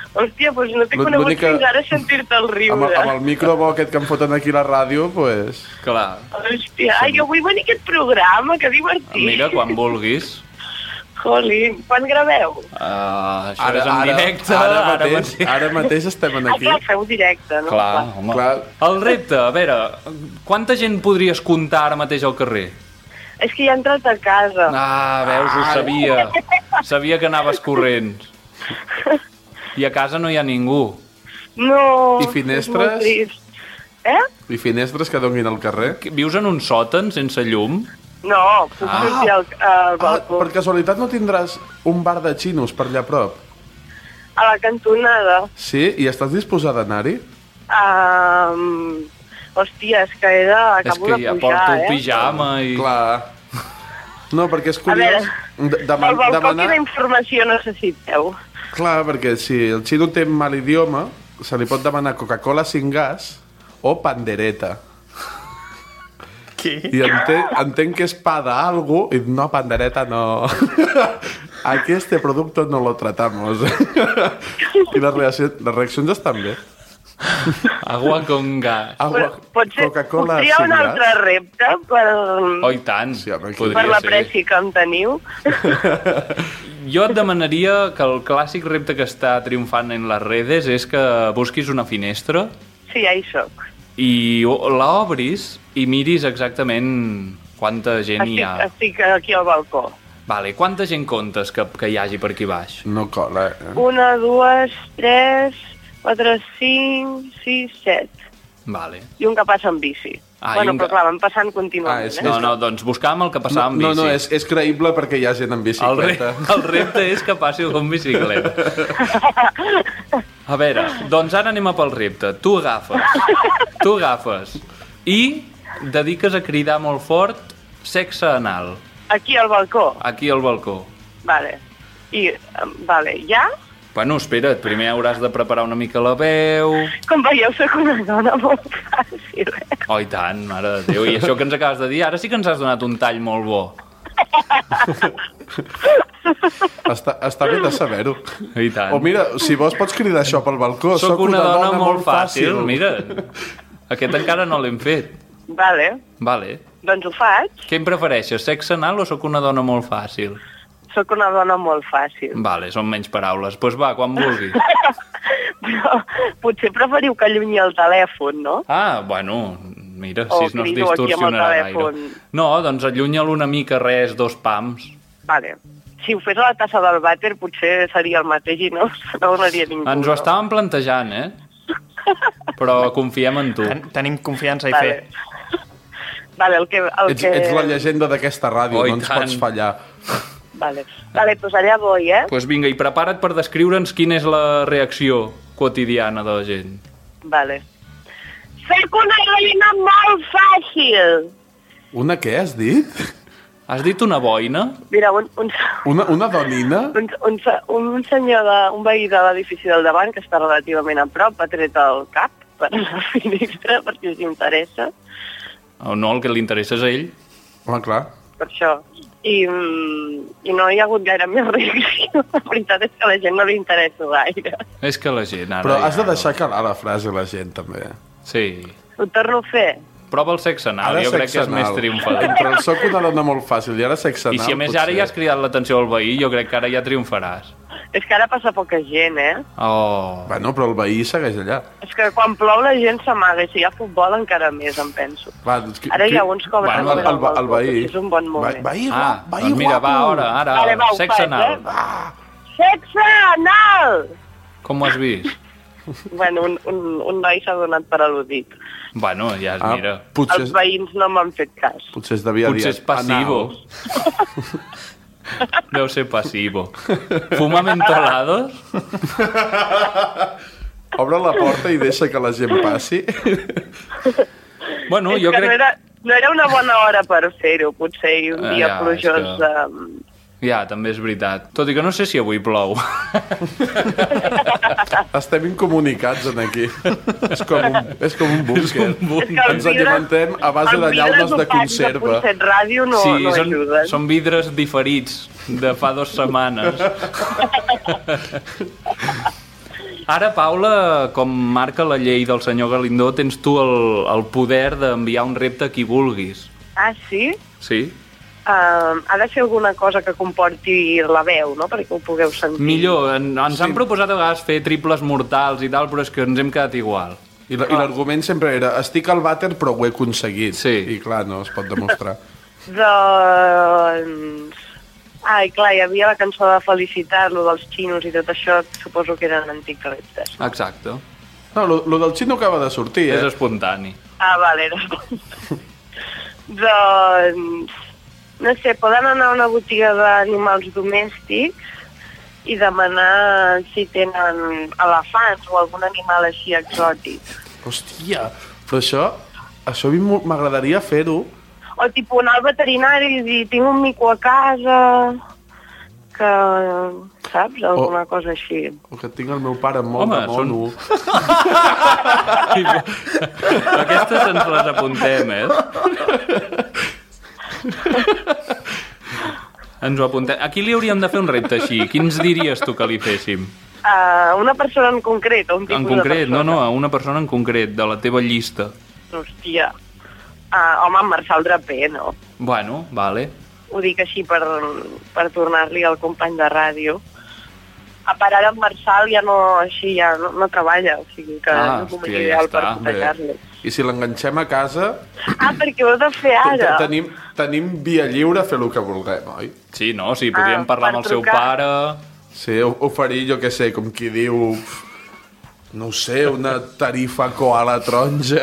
Hòstia, doncs no t'he L'única- conegut fins ara sentir-te'l riure. Amb, el- amb el micro bo aquest que em foten aquí a la ràdio, pues... Clar. Hòstia, ai, jo vull venir a aquest programa, que divertit. Mira, quan vulguis. Jolín, quan graveu? Uh, això Ara- és en ara- directe. ara mateix, ara mateix estem Ah, aquí. clar, feu directe, no? Clar, home. Clar. El repte, a veure, quanta gent podries comptar ara mateix al carrer? És que ja he entrat a casa. Ah, veus, ho sabia. Sabia que anaves corrents. I a casa no hi ha ningú. No, I és finestres? molt trist. Eh? I finestres que donin al carrer? Vius en un sòtan sense llum? No, puc Ah. sortir al, al Ah, balcó. per casualitat no tindràs un bar de xinos per allà a prop? A la cantonada. Sí? I estàs disposada a anar-hi? Um, hòstia, és que he de... És Acabo que de ja pujar, porto el eh? pijama i... Clar. No, perquè és A curiós... veure, de- deman- al balcó demanar... quina informació necessiteu? Clar, perquè si el xino té mal idioma, se li pot demanar Coca-Cola sin gas o pandereta. Què? I entenc, entenc que és pa d'algo i no, pandereta no. Aquí este producto no lo tratamos. I les, reaccions, les reaccions estan bé. Agua con gas. Agua, Potser Coca-Cola podria sin un gas. altre repte per, Oh, i tant. Sí, home, per Podria ser. l'apreci que em teniu. Jo et demanaria que el clàssic repte que està triomfant en les redes és que busquis una finestra Sí, ja hi soc. i o- la obris i miris exactament quanta gent hi Estic, ha. estic aquí al balcó. Vale, quanta gent comptes que, que hi hagi per aquí baix? No cola, eh? Una, dues, tres, quatre, cinc, sis, set. Vale. I un que passa en bici. Ah, bueno, i un però que- clar, van passant contínuament, Ah, és- eh? No, no, doncs buscàvem el que passava amb No, bici. no, és, és creïble perquè hi ha gent en El, re bicicleta. el repte és que passi algú amb bicicleta. A veure, doncs ara anem a pel repte. Tu agafes, tu agafes i dediques a cridar molt fort sexe anal, Aquí al balcó. aquí al balcó. Vale. I, em, vale, ja? Bueno, espera't, primer hauràs de preparar una mica la veu... Com veieu, soc una dona molt fàcil, eh? Oh, i tant, mare de Déu. I això que ens acabes de dir, ara sí que ens has donat un tall molt bo. Està, està bé de saber-ho. I tant. O mira, si vols pots cridar això pel balcó. Soc una, dona, molt fàcil. Mira, aquest encara no l'hem fet. Vale, Vale. doncs ho faig. Què em prefereixes, sexe anal o sóc una dona molt fàcil? Soc una dona molt fàcil. Vale, són menys paraules. Doncs pues va, quan vulguis. Però potser preferiu que allunyi el telèfon, no? Ah, bueno, mira, O si no es crido aquí amb el distorsionarà telèfon. gaire. No, doncs allunya'l una mica, res, dos pams. Vale. Si ho fes a la tassa del vàter potser seria el mateix i no se n'adonaria ningú. Ens ho no? estàvem plantejant, eh? Però confiem en tu. Ten tenim confiança i Vale. fe. Vale, el que... El Ets, que... ets la llegenda d'aquesta ràdio, Oh, i no ens tant. pots fallar. Vale, vale doncs allà voy, eh? Doncs pues vinga, i prepara't per descriure'ns quina és la reacció quotidiana de la gent. Vale. Soc una gallina molt fàcil. Una què has dit? Has dit una boina? Mira, un, un, Una, una donina? un, un, un senyor, de, un veí de l'edifici del davant, que està relativament a prop, ha tret el cap per la finestra, perquè si interessa, O no, el que li interessa és a ell. Home, clar. per això. I, mm, I no hi ha hagut gaire més reacció. La veritat és que a la gent no li interessa gaire. És que la gent ara... Però ja has de no. deixar calar la frase a la gent, també. Sí. Ho torno a fer. Prova el sexe anal, Ara jo crec que és sexe més anal. triomfador. Entre el soc una dona molt fàcil i ara sexe I anal, si a més ara ja has cridat l'atenció al veí, jo crec que ara ja triomfaràs. És que ara passa poca gent, eh? Oh. Bueno, però el veí segueix allà. És que quan plou la gent s'amaga, i si hi ha futbol encara més, em penso. Va, doncs, qui- Ara hi ha qui- uns cobren Bueno, el, el, el, el veí. és un bon moment. Va, veí, Ah, veí doncs mira, va, guapo. ara, ara, Vale, va, ho sexe faig, anal. eh? Sexe anal! Com ho has vist? Bueno, un, un, un noi s'ha donat per al·ludit. Bueno, ja es Ah, mira. potser, Els veïns no m'han fet cas. potser es devia dir Potser és passivo. Deu ser passivo. Fuma mentolados? Obre la porta i deixa que la gent passi. Bueno, és jo que crec... no, era, no era una bona hora per fer-ho, potser, i un Ah, dia ja, plujós... és que- Um... Ja, també és veritat. Tot i que no sé si avui plou. Estem incomunicats en aquí. És com un, és com un búnquer. És que els Ens alimentem a base els de vidres llaunes de opacs conserva. De Ponset Ràdio no, sí, no són, ajuden. són vidres diferits de fa dues setmanes. Ara, Paula, com marca la llei del senyor Galindó, tens tu el, el poder d'enviar un repte a qui vulguis. Ah, sí? Sí? Uh, ha de ser alguna cosa que comporti la veu, no?, perquè ho pugueu sentir. Millor, en, ens sí. han proposat a vegades fer triples mortals i tal, però és que ens hem quedat igual. I l'argument sempre era, estic al vàter però ho he aconseguit. Sí. I clar, no es pot demostrar. Doncs... Ai, clar, hi havia la cançó de Felicitat, lo dels xinos i tot això, suposo que eren antics reptes. Exacte. No, lo, lo del xino acaba de sortir, eh? És espontani. Ah, vale, era espontani. Doncs... No sé, poden anar a una botiga d'animals domèstics i demanar si tenen elefants o algun animal així exòtic. Hòstia, però això, això a mi m'agradaria fer-ho. O tipus anar al veterinari i dir, tinc un mico a casa, que, saps, alguna o, cosa així. O que tinc el meu pare amb molt Home, de mono. Són... Aquestes ens les apuntem, eh? Ens ho apuntem. A qui li hauríem de fer un repte així? Quins diries tu que li féssim? A uh, una persona en concret, o un tipus en concret, de persona? No, no, a una persona en concret, de la teva llista. Hòstia. Uh, home, en Marçal Draper, no? Bueno, vale. Ho dic així per, per tornar-li al company de ràdio. A parar en Marçal ja no, així ja no, no treballa, o sigui que ah, és un hòstia, ideal ja per contagiar-li. I si l'enganxem a casa... Ah, perquè ho heu de fer ara. Tenim, tenim via lliure a fer el que vulguem, oi? Sí, no? Sí, podríem ah, parlar amb el trucar. seu pare... Sí, oferir, jo què sé, com qui diu... No ho sé, una tarifa koala taronja.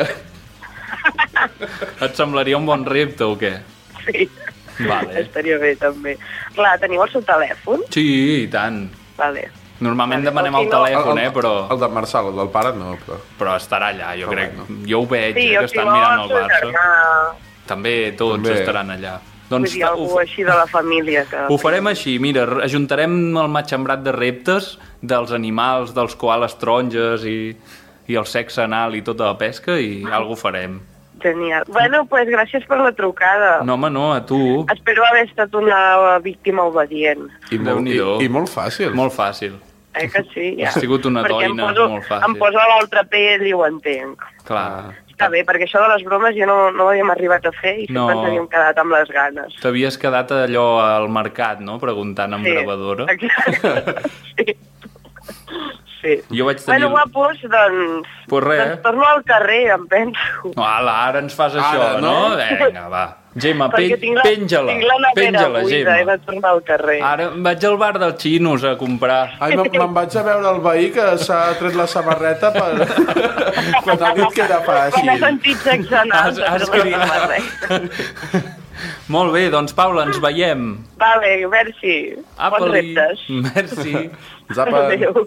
Et semblaria un bon repte o què? Sí, vale. Estaria bé també. Clar, teniu el seu telèfon? Sí, i tant. Vale. Normalment vale. demanem el telèfon, eh, però... El de Marçal, el del pare no, però... Però estarà allà, jo però crec. Bueno. Jo ho veig, sí, eh, que estan mirant el Barça. Germà... També tots també. estaran allà. Doncs, Vull dir, algú ho, així de la família. Que... Ho farem així, mira, ajuntarem el matxembrat de reptes dels animals, dels koalas taronges i, i el sexe anal i tota la pesca i ah. alguna farem. Genial. Bueno, doncs pues, gràcies per la trucada. No, home, no, a tu. Espero haver estat una víctima obedient. I, molt, i, i molt fàcil. Molt fàcil. Eh que sí, ja. Ha sigut una perquè doina poso, molt fàcil. Em poso a l'altra pell i ho entenc. Clar. Està bé, perquè això de les bromes ja no, no ho havíem arribat a fer i sempre no. ens havíem quedat amb les ganes. T'havies quedat allò al mercat, no?, preguntant amb sí, gravadora. Exacte. sí. Sí. Jo vaig tenir... Bueno, guapos, doncs... Pues res. Doncs torno al carrer, em penso. Ala, ara ens fas això, ara, no? no? Vinga, va. Gemma, pen la, penja-la. Tinc la Penja-la, Gemma. He de tornar al carrer. Ara vaig al bar dels xinos a comprar. Ai, me'n vaig a veure el veí que s'ha tret la samarreta per... quan ha dit que era fàcil. Quan ha sentit sexe anal. Has, has cridat. Molt bé, doncs, Paula, ens veiem. Vale, merci. Bons reptes. Merci. Zapa. Adéu.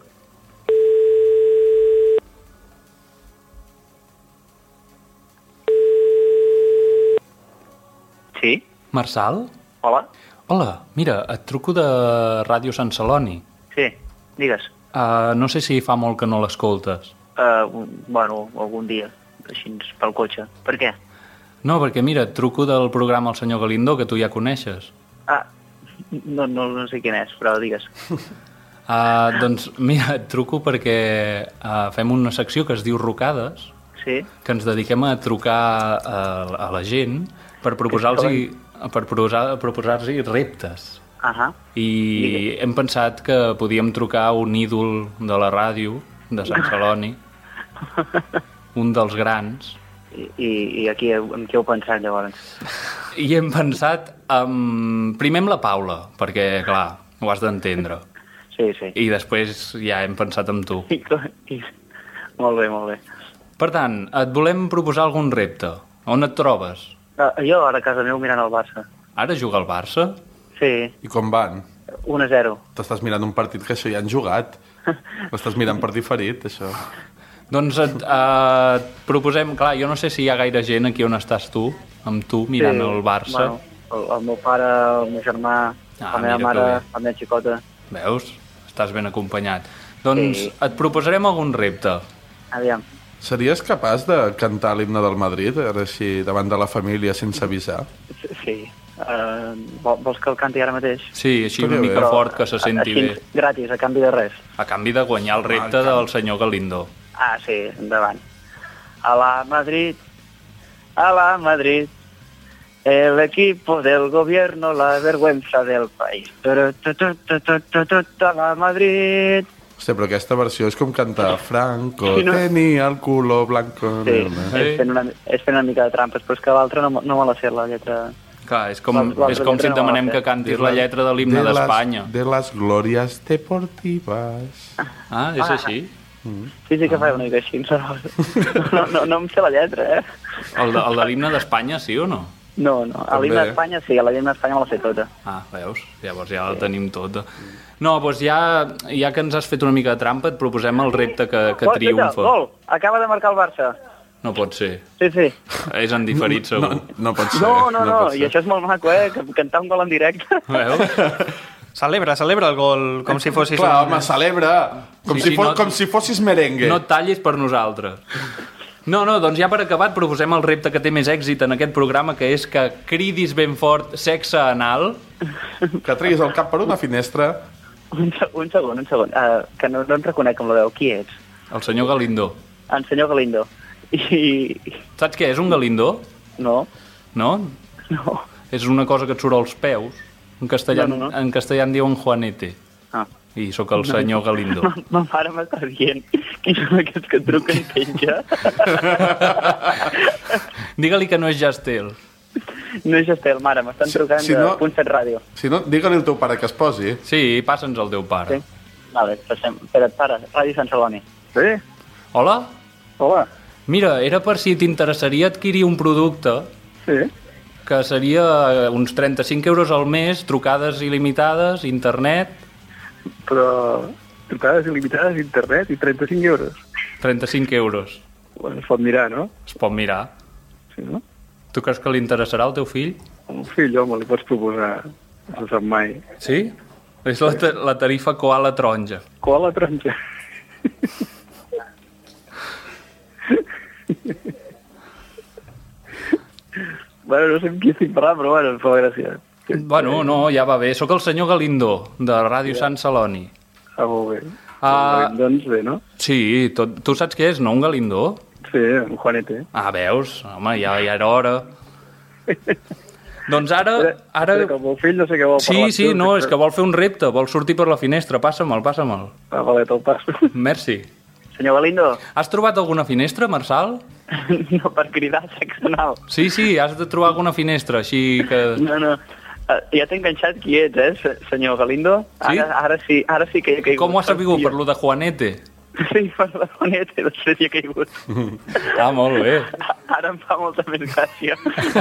Sí? Marçal? Hola. Hola, mira, et truco de Ràdio Sant Celoni. Sí, digues. Uh, no sé si fa molt que no l'escoltes. Uh, bueno, algun dia, així pel cotxe. Per què? No, perquè mira, et truco del programa El senyor Galindó, que tu ja coneixes. Ah, no, no, no sé quin és, però digues. Uh, doncs mira, et truco perquè uh, fem una secció que es diu Rocades, sí? Que ens dediquem a trucar a, a la gent per proposar-los per proposar, proposar-los reptes. Uh -huh. I digues. Hem pensat que podíem trucar a un ídol de la ràdio de Sant Celoni, un dels grans. I, i, i aquí, en què heu pensat, llavors? I hem pensat, um, primer amb la Paula, perquè, clar, ho has d'entendre. Sí, sí. I després ja hem pensat amb tu. I, i... Molt bé, molt bé. Per tant, et volem proposar algun repte. On et trobes? Uh, jo, ara a casa meu, mirant el Barça. Ara juga el Barça? Sí. I com van? un a zero. T'estàs mirant un partit que això ja han jugat. L'estàs mirant per diferit, això. Doncs et, uh, et proposem... Clar, jo no sé si hi ha gaire gent aquí on estàs tu, amb tu, mirant sí, el Barça. Bueno, el, el meu pare, el meu germà, ah, la meva mare, la meva xicota. Veus? Estàs ben acompanyat. Doncs sí. Et proposarem algun repte. Aviam. Series capaç de cantar l'himne del Madrid, ara així, davant de la família, sense avisar? Sí, Uh, vols que el canti ara mateix? Sí, així una mica fort, que se senti bé. Així, gratis, a canvi de res. A canvi de guanyar el repte del senyor Galindo. Ah, sí, endavant. A la Madrid, a la Madrid, el equipo del gobierno, la vergüenza del país. A la Madrid... Hòstia, però aquesta versió és com cantar Franco, sí, no? Tenia el culo blanco... Sí, és fent, una, és fent una mica de trampes, però és que l'altra no, no me la sé, la lletra... Clar, és com, és com si et demanem que cantis la lletra de l'himne d'Espanya. De les glòries deportives... Ah, és així? Mm. Sí, sí que fa una mica així, no, no, no, no em sé la lletra, eh? El de, el de l'himne d'Espanya sí o no? No, no, a l'himne d'Espanya sí, a l'himne d'Espanya me la sé tota. Ah, veus? Llavors ja la tenim tota. No, doncs ja, ja que ens has fet una mica de trampa, et proposem el repte que, que oh, triomfa. Gol! Acaba de marcar el Barça. No pot ser. Sí, sí. És en diferit, segur. No, no pot ser. No, no, no, no i això és molt maco, eh? Cantar un gol en directe. Veus? Celebra, celebra el gol, com si fossis... Clar, un... home, celebra! Com, sí, si, sí, fos, no... com si fossis merengue. No et tallis per nosaltres. No, no, doncs ja per acabat proposem el repte que té més èxit en aquest programa, que és que cridis ben fort sexe anal. Que treguis el cap per una finestra... Un, un segon, un segon, uh, que no, no em reconec com la veu. Qui ets? El senyor Galindo. El senyor Galindo. I... Saps què és un Galindo? No. No? No. És una cosa que et surt als peus. En castellà, no, no, no. En castellà en diuen Juanete. Ah. I sóc el senyor Galindo. Ma, ma mare m'està dient qui són aquests que et truquen i penja. Digue-li que no és Jastel. No és Estel, mare, m'estan trucant si, si no, de Punt Set Ràdio. Si no, digue-li al teu pare que es posi. Sí, passa'ns el teu pare. Sí. Vale, passem. Espera't, pare, Ràdio Sant Celoni. Sí? Hola? Hola. Mira, era per si t'interessaria adquirir un producte... Sí? Que seria uns trenta-cinc euros al mes, trucades il·limitades, internet... Però... trucades il·limitades, internet i trenta-cinc euros? trenta-cinc euros. Bueno, es pot mirar, no? Es pot mirar. Sí, no? Tu creus que li interessarà al teu fill? Un fill, home, li pots proposar. No se sap mai. Sí? És la, la tarifa Koala Taronja. Koala Taronja. Bueno, no sé amb qui estic parlant, però bueno, em fa gràcia. Bueno, no, ja va bé. Sóc el senyor Galindo, de Ràdio Sant Celoni. Ah, molt bé. Uh, doncs bé, no? Sí, tot, tu saps què és, no? Un Galindo? Sí, un Juanete. Ah, veus? Home, ja, ja era hora. Doncs ara... ara... Que el meu fill no sé què vol parlar. Sí, sí, no, és que vol fer un repte, vol sortir per la finestra. Passam'l, passam'l. Ah, vale, te'l passo. Merci. Senyor Galindo. Has trobat alguna finestra, Marçal? No, per cridar sexe anal. Sí, sí, has de trobar alguna finestra, així que... No, no. Uh, ja t'he enganxat qui ets, eh, senyor Galindo? Sí? Ara, ara sí, ara sí que he caigut. Com ho has sabut? Per lo de Juanete? Sí, per la Juanete, després hi he caigut. Ah, molt bé. Ara em fa molta més gràcia.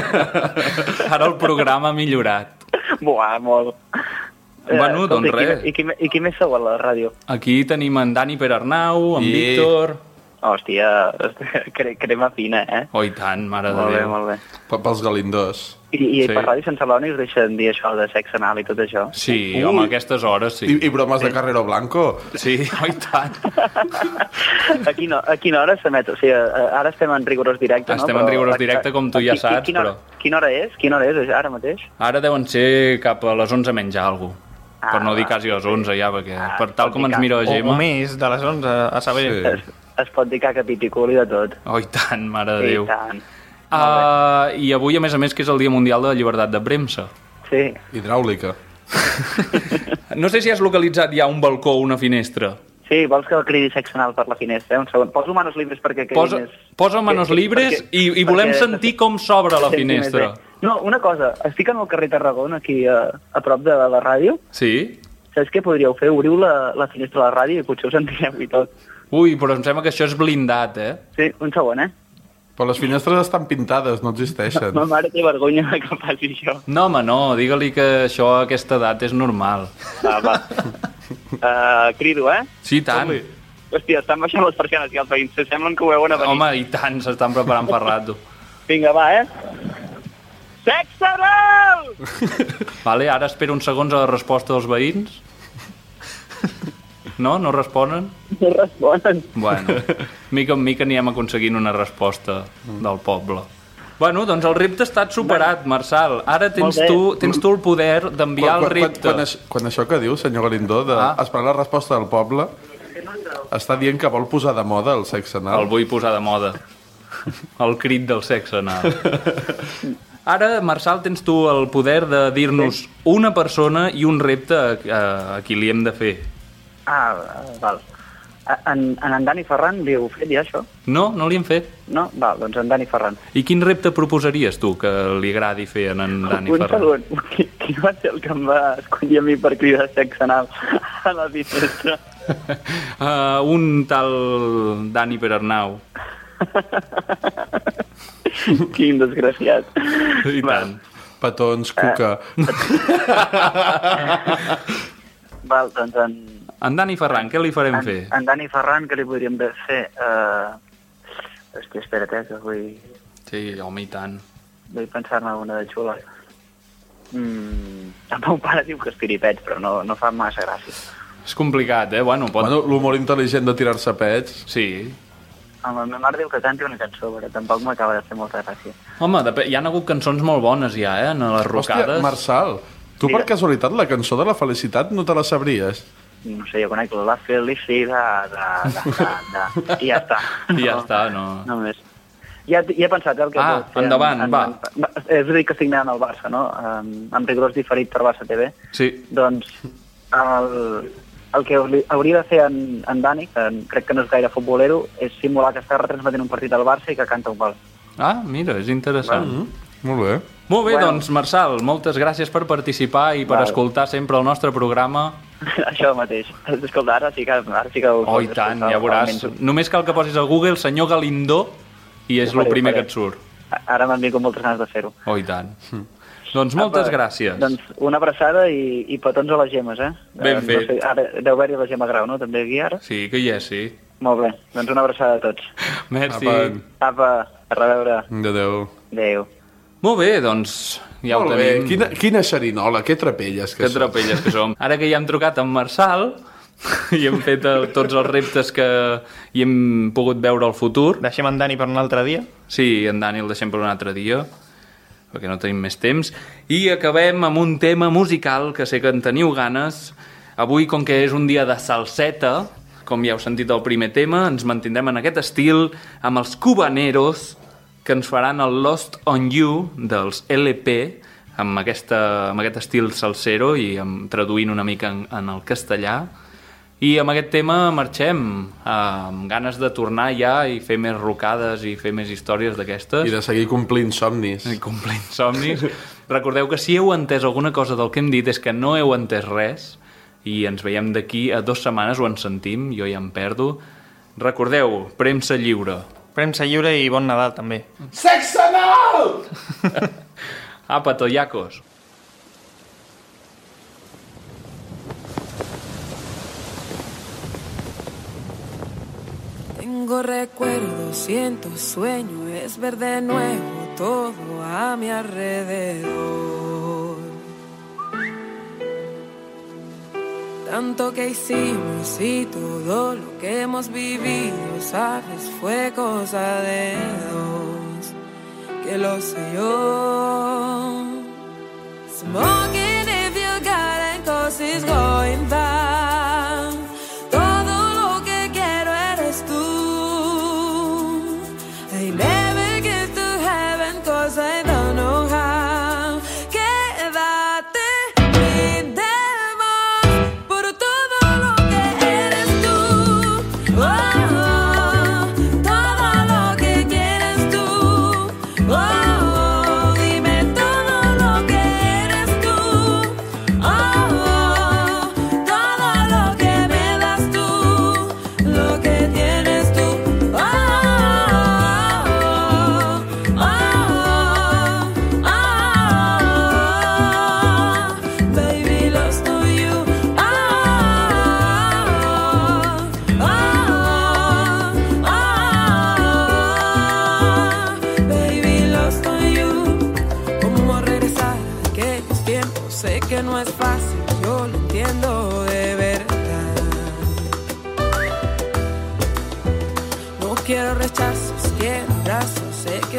Ara el programa ha millorat. Buah, molt. Bueno, eh, doncs res. I qui, i, qui, I qui més sou a la ràdio? Aquí tenim en Dani Perarnau, en I... Víctor... Hòstia, cre crema fina, eh? Oh, i tant, mare molt de bé, Déu. Molt bé, molt bé. Pels Galindos. I, i sí. Per Ràdio Sant Celoni us deixen dir això de sexe anal i tot això? Sí, uh. home, a aquestes hores, sí. I, i bromes sí. de Carrero Blanco? Sí, oh, i tant. a, quina, a quina hora s'emet? O sigui, ara estem en rigorós directe, estem no? Estem en rigorós directe, com tu ja qui, saps, quina hora, però... Quina hora és? Quina hora és, ara mateix? Ara deuen ser cap a les onze menys alguna cosa. Ah, per no dir quasi a les onze, ja, perquè ah, per tal com ens mira la Gemma... O més, de les onze, a saber... Sí. Es, es pot dir caca, pit i cul i de tot. Oh, i tant, mare de I Déu. Tant. Uh, I avui, a més a més, que és el Dia Mundial de la Llibertat de Premsa. Sí. Hidràulica. No sé si has localitzat ja un balcó o una finestra. Sí, vols que el cridi sexe anal per la finestra? Eh? Un segon. Poso manos libres perquè quedi posa, més... Posa manos que, libres perquè, i, i volem perquè... sentir com s'obre la finestra. No, una cosa. Estic en el carrer Tarragona, aquí a, a prop de la ràdio. Sí. Saps què podríeu fer? Obriu la, la finestra de la ràdio i potser us sentireu i tot. Ui, però em sembla que això és blindat, eh? Sí, un segon, eh? Però les finestres estan pintades, no existeixen. Ma mare té vergonya que faci això. No, home, no, digue-li que això a aquesta edat és normal. Ah, va. uh, crido, eh? Sí, tant. Hòstia, estan baixant les persianes i els veïns, se semblen que ho veuen a venir. Home, i tant, s'estan preparant per rato. Vinga, va, eh? Sexe anal! Vale, ara espero uns segons a la resposta dels veïns. No? No responen? No responen. Bueno, mica en mica anirem aconseguint una resposta del poble. Bueno, doncs el repte ha estat superat, Marçal. Ara tens tu, tens tu el poder d'enviar el repte. Quan, quan, quan, quan això que diu, senyor Galindó, d'esperar ah. la resposta del poble, està dient que vol posar de moda el sexe anal. El vull posar de moda. El crit del sexe anal. Ara, Marçal, tens tu el poder de dir-nos una persona i un repte a, a, a qui li hem de fer. Ah, val. En, en, en Dani Ferran li heu fet ja això? No, no li hem fet. No? Val, doncs en Dani Ferran. I quin repte proposaries tu que li agradi fer en en Dani un Ferran? Un segon. Quin va ser el que em va escollir a mi per cridar sexe anal a la finestra? uh, un tal Dani Perarnau. Quin desgraciat. I tant. Petons, cuca. Val, doncs en... En Dani Ferran, què li farem en, fer? En Dani Ferran, què li podríem fer? Uh... Hòstia, espera't, eh, que vull... Sí, home, i tant. Vull pensar-me una de xula. Mm... El meu pare diu que estiri pets, però no, no fa massa gràcia. És complicat, eh? Bueno, pot... bueno, l'humor intel·ligent de tirar-se pets. Sí. La meva mare diu que canti una cançó, però tampoc m'acaba de fer molta gràcia. Home, hi ha hagut cançons molt bones ja, eh? En les rocades. Hòstia, Marçal, tu per casualitat la cançó de la felicitat no te la sabries? No sé, jo conec la felicitat, da, da, da, da, i ja està. I ja està, no... No més. Ja, ja he pensat, eh, el que... Ah, endavant, en, va. En, en, és a dir, que estic anant al Barça, no? En, en rigorós diferit per Barça T V. Sí. Doncs el, el que hauria de fer en, en Dani, que crec que no és gaire futbolero, és simular que està retransmetent un partit al Barça i que canta un gol. Ah, mira, és interessant. Mm -hmm. Molt bé. Molt bé, bueno. Doncs, Marçal, moltes gràcies per participar i per Val. escoltar sempre el nostre programa. Això mateix. Escolta, ara sí que... Ara sí que oh, i tant, ja veuràs. Només cal que posis al Google senyor Galindó i és el primer que et surt. Ara m'han vingut moltes ganes de fer-ho. Oh, i tant. Mm. Doncs moltes Apa, gràcies. Doncs una abraçada i, i petons a les gemes, eh? Ben fet. No sé, ara deu haver-hi la Gemma Grau, no? També aquí ara? Sí, que hi és, sí. Molt bé, doncs una abraçada a tots. Merci. Apa, Apa a reveure. Adéu. Adéu. Molt bé, doncs ja Molt ho tenim. Bé. Quina, quina xerinola, que trapelles que, que trapelles que som. Ara que ja hem trucat amb Marçal i hem fet el, tots els reptes que hi hem pogut veure al futur. Deixem en Dani per un altre dia? Sí, en Dani el deixem per un altre dia, perquè no tenim més temps. I acabem amb un tema musical que sé que en teniu ganes. Avui, com que és un dia de salseta, com ja heu sentit el primer tema, ens mantindrem en aquest estil amb els Cubaneros, que ens faran el Lost on You dels L P, amb, aquesta, amb aquest estil salsero i amb, traduint una mica en, en el castellà. I amb aquest tema marxem, eh, amb ganes de tornar ja i fer més rocades i fer més històries d'aquestes. I de seguir complint somnis. I complint somnis. Recordeu que si heu entès alguna cosa del que hem dit és que no heu entès res i ens veiem d'aquí a dues setmanes o ens sentim, jo ja em perdo. Recordeu, premsa lliure. Premsa lliure i bon Nadal, també. Sexe anal! Apa, toyacos. Tengo recuerdos, siento sueño, es ver de nuevo todo a mi alrededor. Tanto que hicimos y todo lo que hemos vivido, sabes, fue cosa de dos, que lo sé yo. Smoking if you got it, cause it's going down. Todo lo que quiero eres tú. I never get to heaven cause I don't know how. Quédate, brindemos por todo lo que eres tú. Oh, oh, todo lo que quieres tú. Oh, oh, dime todo lo que eres tú. Oh, oh, todo lo que me das tú, lo que tienes tú. Oh, oh, oh, oh, oh, baby, lost to you. Oh, oh, oh, baby, lost to you. ¿Cómo regresar a aquellos tiempos? Sé que no es fácil, yo lo entiendo de verdad. No quiero rechazos, quiero abrazos. Sé que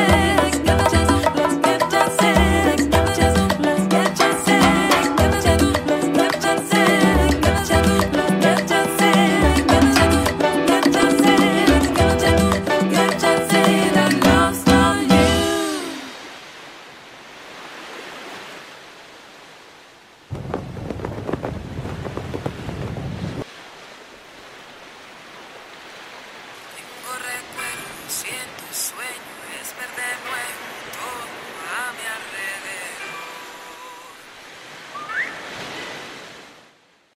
Tengo recuerdos, siento